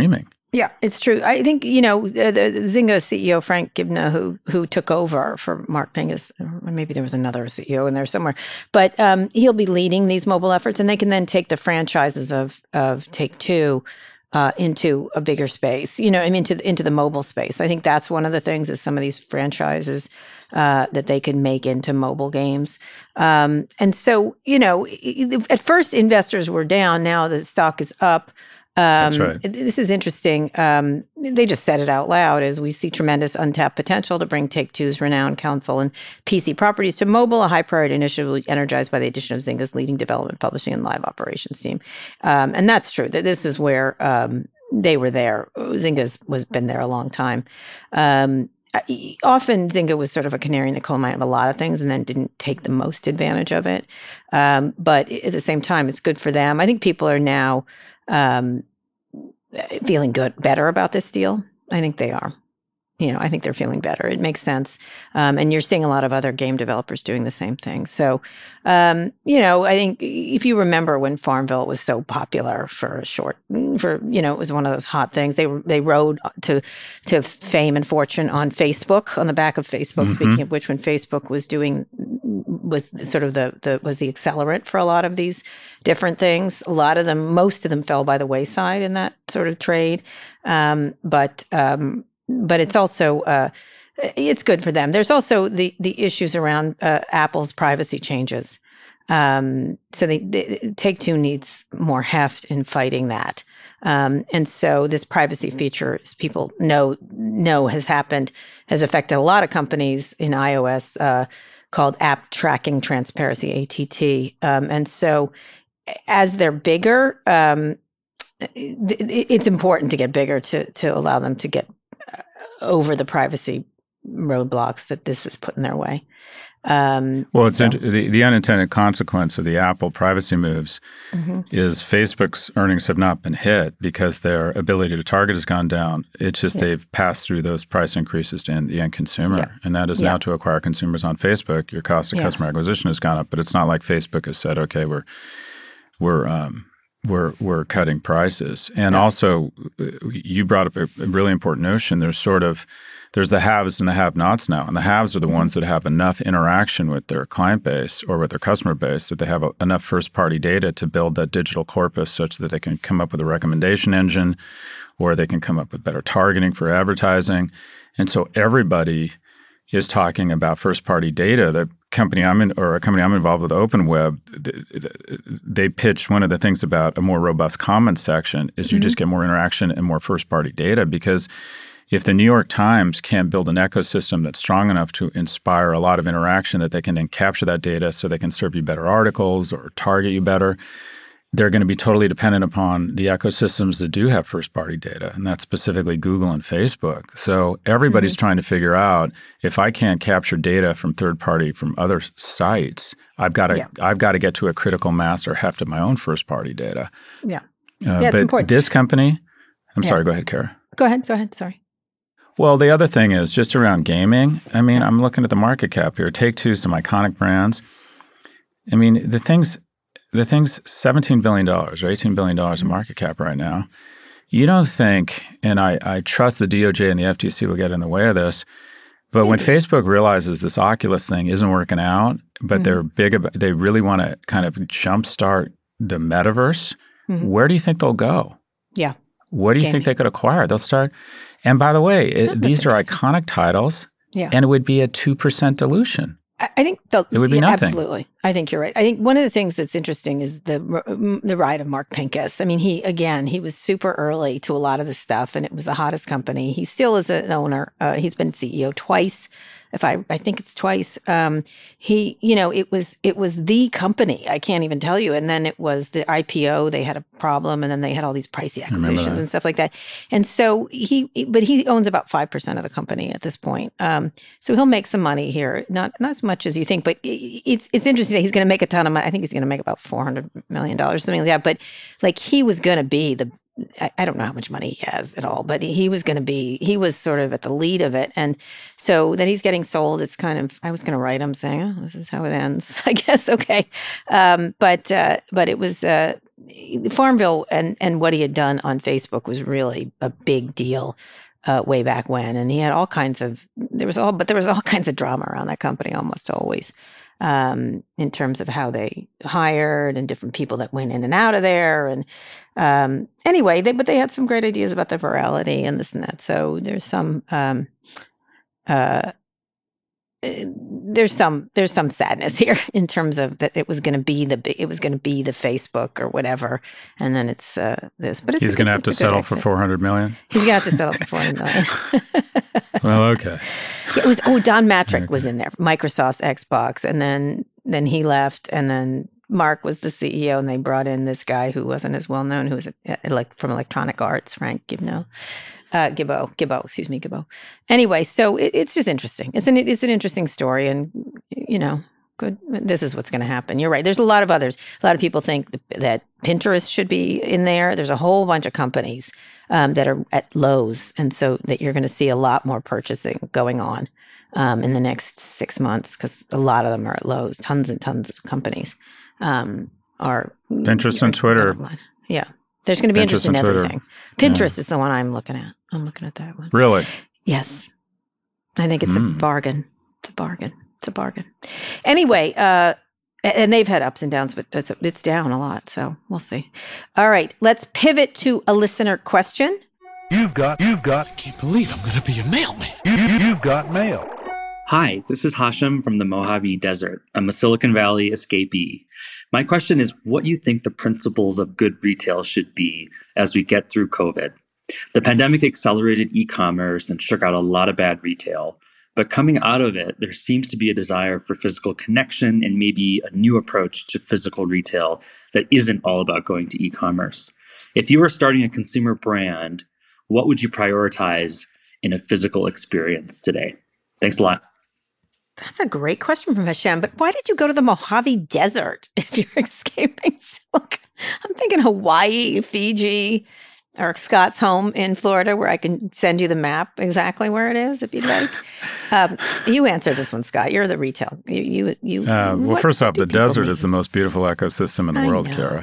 Yeah, it's true. I think, the Zynga CEO, Frank Gibna, who took over for Mark Pincus, or maybe there was another CEO in there somewhere, but he'll be leading these mobile efforts, and they can then take the franchises of Take-Two into a bigger space, into the mobile space. I think that's one of the things is some of these franchises that they can make into mobile games. And so, at first investors were down. Now the stock is up. That's right. This is interesting. They just said it out loud as we see tremendous untapped potential to bring Take-Two's renowned console and PC properties to mobile, a high priority initiative energized by the addition of Zynga's leading development, publishing, and live operations team. And that's true. That this is where they were there. Zynga's been there a long time. Often Zynga was sort of a canary in the coal mine of a lot of things and then didn't take the most advantage of it. But at the same time, it's good for them. I think people are now feeling better about this deal. I think they are. I think they're feeling better. It makes sense. And you're seeing a lot of other game developers doing the same thing. So, I think if you remember when Farmville was so popular it was one of those hot things. They rode to fame and fortune on Facebook, on the back of Facebook, Mm-hmm. speaking of which, when Facebook was sort of was the accelerant for a lot of these different things. Most of them fell by the wayside in that sort of trade. But it's also it's good for them. There's also the issues around Apple's privacy changes. So Take-Two needs more heft in fighting that. And so this privacy feature, as people know has affected a lot of companies in iOS called App Tracking Transparency, ATT. And so as they're bigger, it's important to get bigger to allow them to get over the privacy roadblocks that this has put in their way. The unintended consequence of the Apple privacy moves is Facebook's earnings have not been hit because their ability to target has gone down. It's just they've passed through those price increases to the end consumer. And that is now to acquire consumers on Facebook. Your cost of customer acquisition has gone up, but it's not like Facebook has said, okay, we're cutting prices. And also, you brought up a really important notion. There's the haves and the have-nots now. And the haves are the ones that have enough interaction with their client base or with their customer base that they have enough first-party data to build that digital corpus such that they can come up with a recommendation engine or they can come up with better targeting for advertising. And so everybody is talking about first-party data. The company I'm involved with, OpenWeb, they pitch one of the things about a more robust comments section is you just get more interaction and more first-party data, because if the New York Times can't build an ecosystem that's strong enough to inspire a lot of interaction that they can then capture that data so they can serve you better articles or target you better, they're going to be totally dependent upon the ecosystems that do have first-party data, and that's specifically Google and Facebook. So everybody's trying to figure out, if I can't capture data from third-party from other sites, I've got to get to a critical mass or heft of my own first-party data. Yeah. It's important. This company, I'm sorry, go ahead, Kara. Go ahead. Sorry. Well, the other thing is just around gaming. I mean, I'm looking at the market cap here. Take-Two, some iconic brands. I mean, the thing's $17 billion or $18 billion in market cap right now. You don't think, and I trust the DOJ and the FTC will get in the way of this, but when Facebook realizes this Oculus thing isn't working out, but they really want to kind of jumpstart the metaverse, where do you think they'll go? Yeah. What do you think they could acquire? They'll start. And by the way, these are iconic titles, and it would be a 2% dilution. I think it would be nothing. Absolutely. I think you're right. I think one of the things that's interesting is the ride of Mark Pincus. I mean, he was super early to a lot of this stuff, and it was the hottest company. He still is an owner. He's been CEO twice. I think it's twice. It was the company. I can't even tell you. And then it was the IPO. They had a problem, and then they had all these pricey acquisitions and stuff like that. And so he owns about 5% of the company at this point. So he'll make some money here, not as much as you think, but it's interesting that he's going to make a ton of money. I think he's going to make about $400 million, something like that. But like, he was going to be I don't know how much money he has at all, but he was sort of at the lead of it. And so then he's getting sold. It's kind of, I was going to write him saying, oh, this is how it ends, I guess. Okay. But it was, Farmville and what he had done on Facebook was really a big deal way back when, and he had all kinds of there was all kinds of drama around that company almost always, in terms of how they hired and different people that went in and out of there, and anyway, they had some great ideas about the virality and this and that. So there's some sadness here in terms of that it was going to be the Facebook or whatever, and then it's this. But he's going to have to settle for $400 million. He's going to have to settle for $400 million. Well, okay. It was Don Matrick was in there, Microsoft's Xbox, and then he left, and then Mark was the CEO, and they brought in this guy who wasn't as well known, who was from Electronic Arts, Frank Gibbo. Anyway, so it's just interesting. It's an interesting story, and good. This is what's going to happen. You're right. There's a lot of others. A lot of people think that Pinterest should be in there. There's a whole bunch of companies that are at lows, and so that you're going to see a lot more purchasing going on in the next 6 months, because a lot of them are at lows. Tons and tons of companies are Pinterest and Twitter. Yeah. There's going to be interest in everything. Twitter. Pinterest is the one I'm looking at. I'm looking at that one. Really? Yes. I think it's a bargain. It's a bargain. Anyway, and they've had ups and downs, but it's down a lot, so we'll see. All right, let's pivot to a listener question. You've got. I can't believe I'm going to be a mailman. You've got mail. Hi, this is Hashem from the Mojave Desert. I'm a Silicon Valley escapee. My question is what you think the principles of good retail should be as we get through COVID. The pandemic accelerated e-commerce and shook out a lot of bad retail. But coming out of it, there seems to be a desire for physical connection and maybe a new approach to physical retail that isn't all about going to e-commerce. If you were starting a consumer brand, what would you prioritize in a physical experience today? Thanks a lot. That's a great question from Hashem, but why did you go to the Mojave Desert if you're escaping Silicon? I'm thinking Hawaii, Fiji, or Scott's home in Florida, where I can send you the map exactly where it is if you'd like. You answer this one, Scott. You're the retail. Well, first off, the desert is the most beautiful ecosystem in the world, Kara.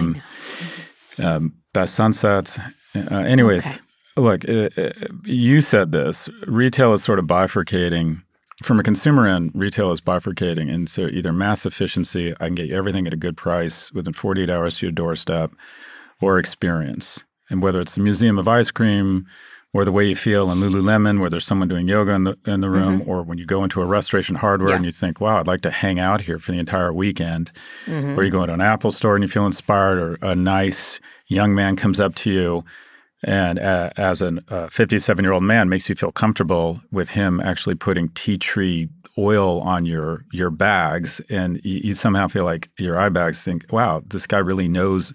Best sunsets. Anyways, look, you said this. Retail is sort of bifurcating. From a consumer end, retail is bifurcating into either mass efficiency, I can get you everything at a good price within 48 hours to your doorstep, or experience. And whether it's the Museum of Ice Cream or the way you feel in Lululemon, where there's someone doing yoga in the room, or when you go into a Restoration Hardware and you think, wow, I'd like to hang out here for the entire weekend, or you go into an Apple store and you feel inspired, or a nice young man comes up to you and as a 57-year-old man makes you feel comfortable with him actually putting tea tree oil on your bags, and you somehow feel like your eye bags think, wow, this guy really knows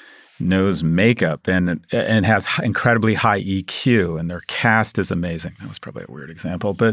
makeup and has incredibly high EQ, and their cast is amazing. That was probably a weird example, but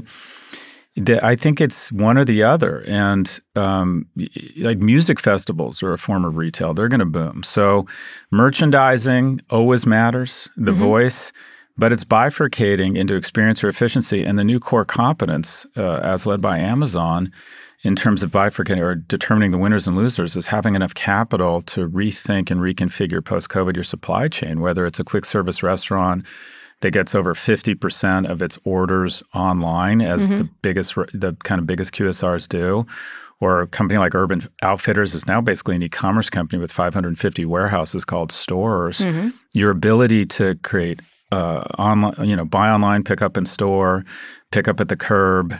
I think it's one or the other. And like music festivals are a form of retail. They're going to boom. So merchandising always matters, the voice, but it's bifurcating into experience or efficiency. And the new core competence, as led by Amazon, in terms of bifurcating or determining the winners and losers, is having enough capital to rethink and reconfigure post-COVID your supply chain, whether it's a quick service restaurant that gets over 50% of its orders online, as the kind of biggest QSRs do, or a company like Urban Outfitters is now basically an e-commerce company with 550 warehouses called stores. Your ability to create online, buy online, pick up in store, pick up at the curb,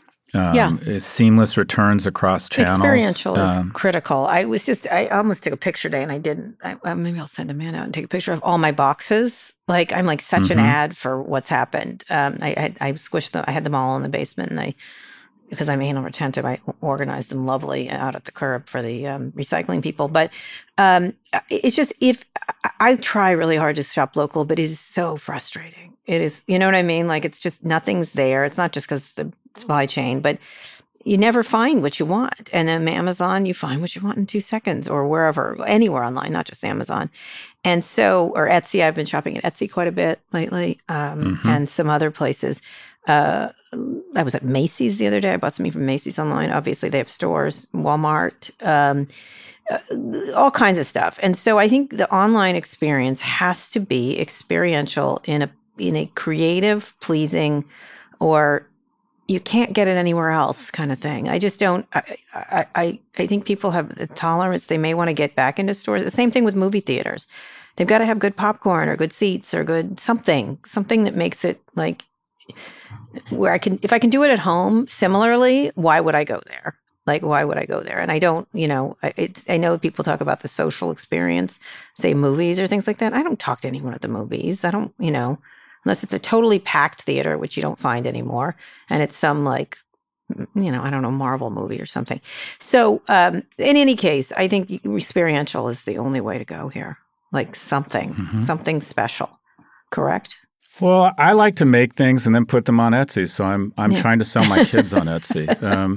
seamless returns across channels. Experiential is critical. I almost took a picture today, and I didn't. Maybe I'll send a man out and take a picture of all my boxes. Like I'm like such an ad for what's happened. I squished them. I had them all in the basement, and because I'm anal retentive, I organized them lovely out at the curb for the recycling people. But it's just, if I try really hard to shop local, but it is so frustrating. It is, you know what I mean? Like it's just nothing's there. It's not just because the supply chain, but you never find what you want. And then Amazon, you find what you want in 2 seconds, or wherever, anywhere online, not just Amazon. And so, or Etsy, I've been shopping at Etsy quite a bit lately, and some other places. I was at Macy's the other day. I bought something from Macy's online. Obviously, they have stores, Walmart, all kinds of stuff. And so I think the online experience has to be experiential in a creative, pleasing, or you can't get it anywhere else kind of thing. I just don't, I think people have a tolerance. They may want to get back into stores. The same thing with movie theaters. They've got to have good popcorn or good seats or good something that makes it like where if I can do it at home similarly, why would I go there? Like, why would I go there? And I don't, I know people talk about the social experience, say movies or things like that. I don't talk to anyone at the movies. I don't, unless it's a totally packed theater, which you don't find anymore. And it's some like, I don't know, Marvel movie or something. So in any case, I think experiential is the only way to go here. Like something special. Correct? Well, I like to make things and then put them on Etsy. So I'm trying to sell my kids on Etsy.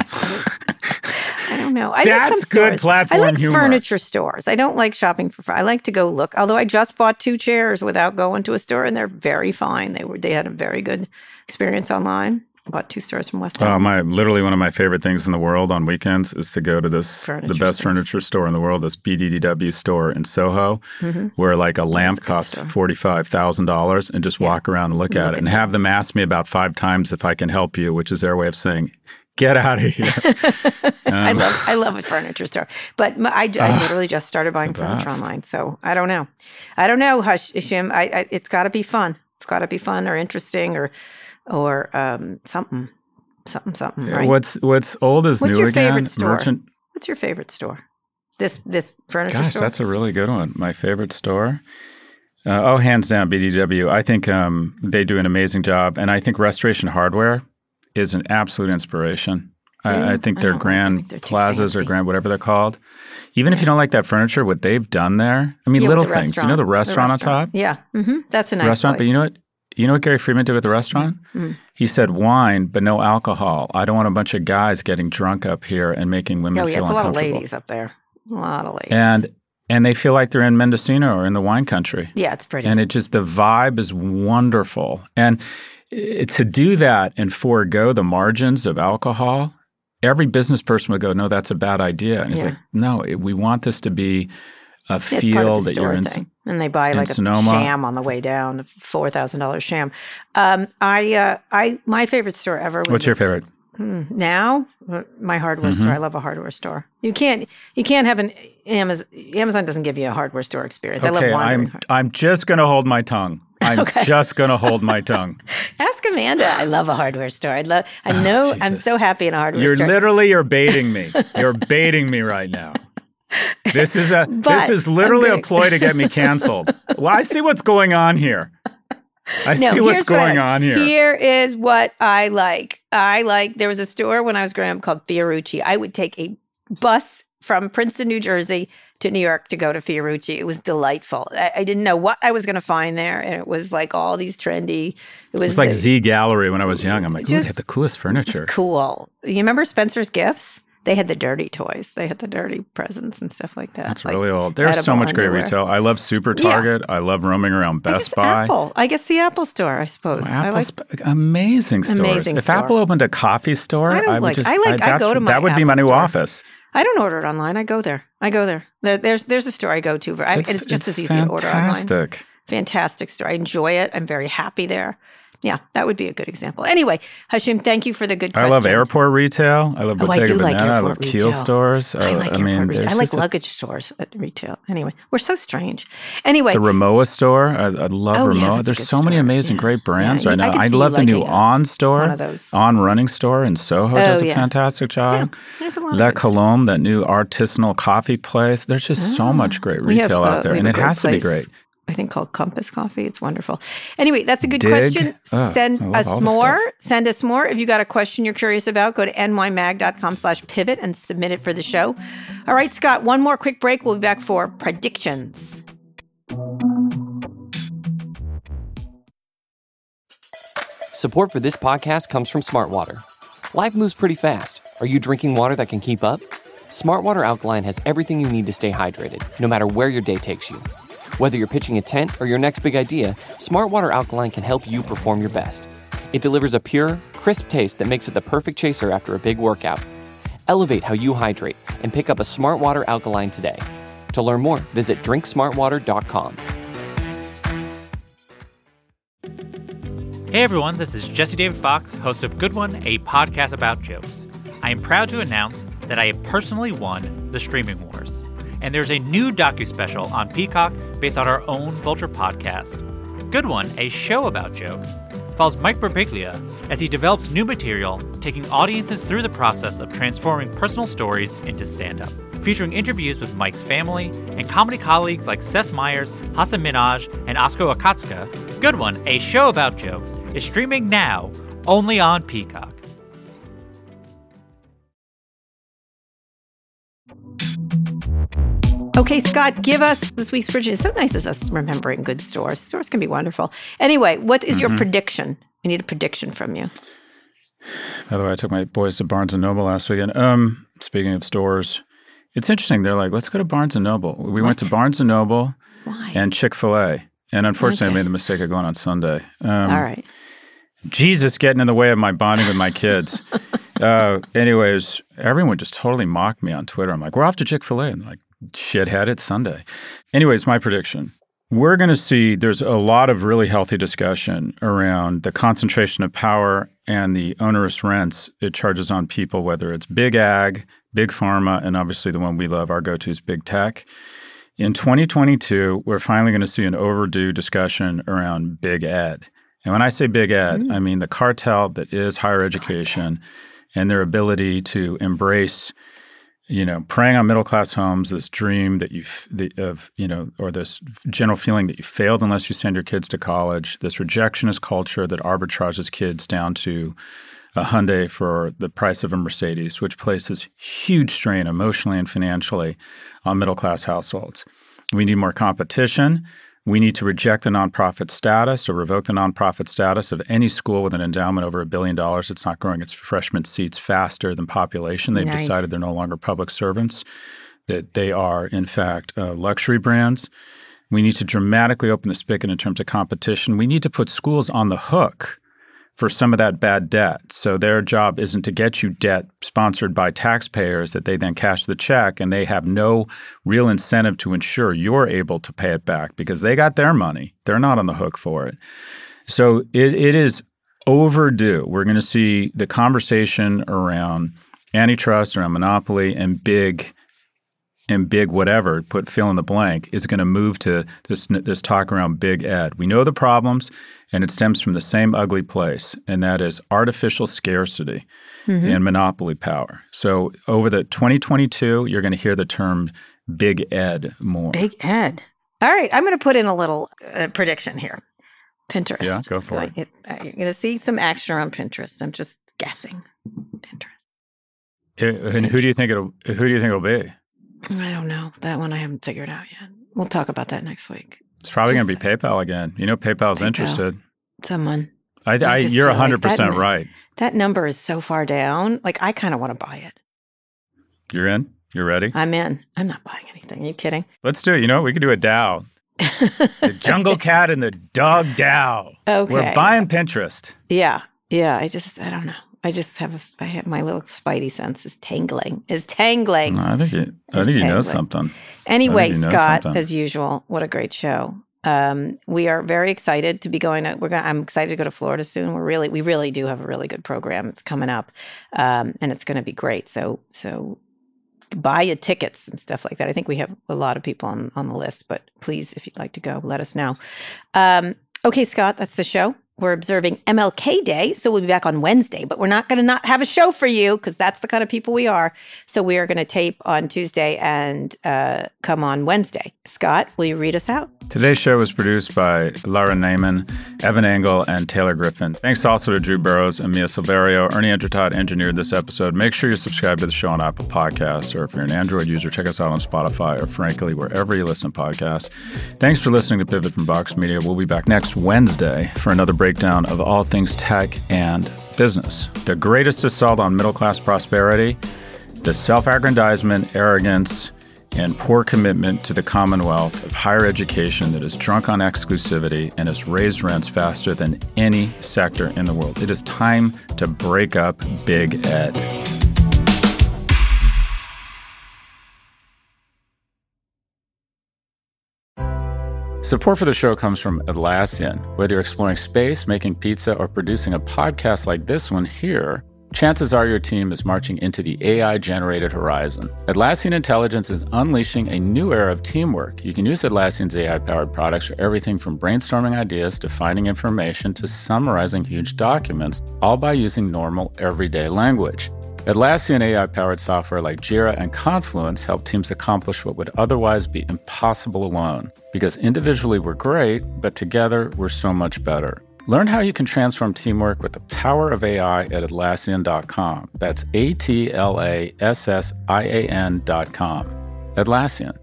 I don't know. I That's like some stores. good platform I like humor. Furniture stores. I don't like shopping for. I like to go look. Although I just bought 2 chairs without going to a store, and they're very fine. They had a very good experience online. I bought 2 stores from West End. Literally one of my favorite things in the world on weekends is to go to the best furniture store in the world, this BDDW store in Soho, where like a lamp costs $45,000, and just walk around and look at it and have them ask me about 5 times if I can help you, which is their way of saying, get out of here. I love a furniture store, but I literally just started buying furniture online. So I don't know, Hashim. It's got to be fun. It's got to be fun or interesting or something. Right? What's old is What's new your again. Favorite store? What's your favorite store? This furniture store? That's a really good one. My favorite store. Hands down, BDW. I think they do an amazing job, and I think Restoration Hardware is an absolute inspiration. I think their grand plazas or grand whatever they're called. Even if you don't like that furniture, what they've done there. I mean, little things. You know the restaurant on top? Yeah, that's a nice restaurant. place. But you know what Gary Friedman did with the restaurant? He said wine, but no alcohol. I don't want a bunch of guys getting drunk up here and making women feel uncomfortable. It's a lot of ladies up there. A lot of ladies. And they feel like they're in Mendocino or in the wine country. Yeah, it's pretty. And the vibe is wonderful. And to do that and forego the margins of alcohol, every business person would go, no, that's a bad idea. And he's like, no, we want this to be a feel that you're in. And they buy like Sonoma. A sham on the way down, a $4,000 sham. My favorite store ever was. What's your favorite? Now, my hardware store. I love a hardware store. You can't have an Amazon doesn't give you a hardware store experience. Okay, I love wandering. I'm just going to hold my tongue. I'm just going to hold my tongue. Ask Amanda. I love a hardware store. I'm so happy in a hardware store. You're baiting me. You're baiting me right now. This is literally a ploy to get me canceled. Well, I see what's going on here. What's going on here. Here is what I like. There was a store when I was growing up called Fiorucci. I would take a bus from Princeton, New Jersey to New York to go to Fiorucci. It was delightful. I didn't know what I was going to find there. And it was like all these trendy. It was like Z Gallery when I was young. I'm like, they have the coolest furniture. Cool. You remember Spencer's Gifts? They had the dirty toys. They had the dirty presents and stuff like that. That's really old. There's so much great retail. I love Super Target. Yeah. I love roaming around Best Buy. I guess the Apple store, I suppose. Amazing stores. If Apple opened a coffee store, I go to my That would be my new office. I don't order it online. I go there. There's a store I go to. It's just as easy to order online. Fantastic store. I enjoy it. I'm very happy there. Yeah, that would be a good example. Anyway, Hashim, thank you for the good question. I love airport retail. I love Bottega Veneta. Like I love Kiel stores. I like airport retail. I like luggage stores at retail. Anyway, we're so strange. Anyway. The Rimowa store. I love Rimowa. Yeah, There's so many amazing, great brands right now. I love the new On store. One of those. On Running store in Soho does a fantastic job. There's a lot La Colombe, that new artisanal coffee place. There's just so much great retail out there. And it has to be great. I think called Compass Coffee. It's wonderful. Anyway, that's a good question. Send us more. Send us more. If you got a question you're curious about, go to nymag.com/pivot and submit it for the show. All right, Scott, one more quick break. We'll be back for predictions. Support for this podcast comes from Smartwater. Life moves pretty fast. Are you drinking water that can keep up? Smart Water Alkaline has everything you need to stay hydrated, no matter where your day takes you. Whether you're pitching a tent or your next big idea, Smart Water Alkaline can help you perform your best. It delivers a pure, crisp taste that makes it the perfect chaser after a big workout. Elevate how you hydrate and pick up a Smart Water Alkaline today. To learn more, visit drinksmartwater.com. Hey everyone, this is Jesse David Fox, host of Good One, a podcast about jokes. I am proud to announce that I have personally won the Streaming Wars. And there's a new docu-special on Peacock based on our own Vulture podcast. Good One, a show about jokes, follows Mike Birbiglia as he develops new material, taking audiences through the process of transforming personal stories into stand-up. Featuring interviews with Mike's family and comedy colleagues like Seth Meyers, Hasan Minhaj, and Asko Akatsuka, Good One, a show about jokes, is streaming now only on Peacock. Okay, Scott, give us this week's prediction. It's so nice as us remembering good stores. Stores can be wonderful. Anyway, what is your prediction? We need a prediction from you. By the way, I took my boys to Barnes & Noble last weekend. Speaking of stores, it's interesting. They're like, let's go to Barnes & Noble. We went to Barnes & Noble and Chick-fil-A. And unfortunately, I made the mistake of going on Sunday. All right. Jesus getting in the way of my bonding with my kids. Anyways, everyone just totally mocked me on Twitter. I'm like, we're off to Chick-fil-A. I'm like, shithead, it's Sunday. Anyways, my prediction. We're going to see there's a lot of really healthy discussion around the concentration of power and the onerous rents it charges on people, whether it's big ag, big pharma, and obviously the one we love, our go-to is big tech. In 2022, we're finally going to see an overdue discussion around big ed. And when I say big ed, I mean the cartel that is higher education and their ability to embrace, preying on middle-class homes, this dream that or this general feeling that you failed unless you send your kids to college, this rejectionist culture that arbitrages kids down to a Hyundai for the price of a Mercedes, which places huge strain emotionally and financially on middle-class households. We need more competition. We need to reject the nonprofit status or revoke the nonprofit status of any school with an endowment over $1 billion that's not growing its freshman seats faster than population. They've decided they're no longer public servants, that they are, in fact, luxury brands. We need to dramatically open the spigot in terms of competition. We need to put schools on the hook for some of that bad debt. So their job isn't to get you debt sponsored by taxpayers that they then cash the check, and they have no real incentive to ensure you're able to pay it back because they got their money. They're not on the hook for it. So it is overdue. We're going to see the conversation around antitrust, around monopoly, and big whatever, fill in the blank, is going to move to this talk around big ed. We know the problems, and it stems from the same ugly place, and that is artificial scarcity and monopoly power. So over the 2022, you're going to hear the term big ed more. Big ed. All right, I'm going to put in a little prediction here. Pinterest. Yeah, go for it. You're going to see some action around Pinterest. I'm just guessing. Pinterest. And who do you think it'll be? I don't know. That one I haven't figured out yet. We'll talk about that next week. It's probably going to be PayPal again. PayPal's interested. Someone. You're 100% right. That number is so far down. Like, I kind of want to buy it. You're in? You're ready? I'm in. I'm not buying anything. Are you kidding? Let's do it. We could do a DAO. The Jungle Cat and the Dog DAO. Okay. We're buying Pinterest. Yeah. Yeah. I don't know. I have my little spidey sense is tingling. No, I think you know something. Anyway, Scott, as usual, what a great show. We are very excited to be going to. I'm excited to go to Florida soon. We really do have a really good program. It's coming up, and it's going to be great. So buy your tickets and stuff like that. I think we have a lot of people on the list, but please, if you'd like to go, let us know. Okay, Scott, that's the show. We're observing MLK Day, so we'll be back on Wednesday, but we're not going to not have a show for you because that's the kind of people we are. So we are going to tape on Tuesday and come on Wednesday. Scott, will you read us out? Today's show was produced by Lara Naiman, Evan Engel, and Taylor Griffin. Thanks also to Drew Burrows and Mia Silverio. Ernie Entertot engineered this episode. Make sure you subscribe to the show on Apple Podcasts, or if you're an Android user, check us out on Spotify, or frankly, wherever you listen to podcasts. Thanks for listening to Pivot from Vox Media. We'll be back next Wednesday for another breakdown of all things tech and business. The greatest assault on middle-class prosperity, the self-aggrandizement, arrogance, and poor commitment to the commonwealth of higher education that is drunk on exclusivity and has raised rents faster than any sector in the world. It is time to break up Big Ed. Support for the show comes from Atlassian. Whether you're exploring space, making pizza, or producing a podcast like this one here, chances are your team is marching into the AI-generated horizon. Atlassian Intelligence is unleashing a new era of teamwork. You can use Atlassian's AI-powered products for everything from brainstorming ideas to finding information to summarizing huge documents, all by using normal, everyday language. Atlassian AI-powered software like Jira and Confluence help teams accomplish what would otherwise be impossible alone. Because individually we're great, but together we're so much better. Learn how you can transform teamwork with the power of AI at Atlassian.com. That's Atlassian.com. Atlassian.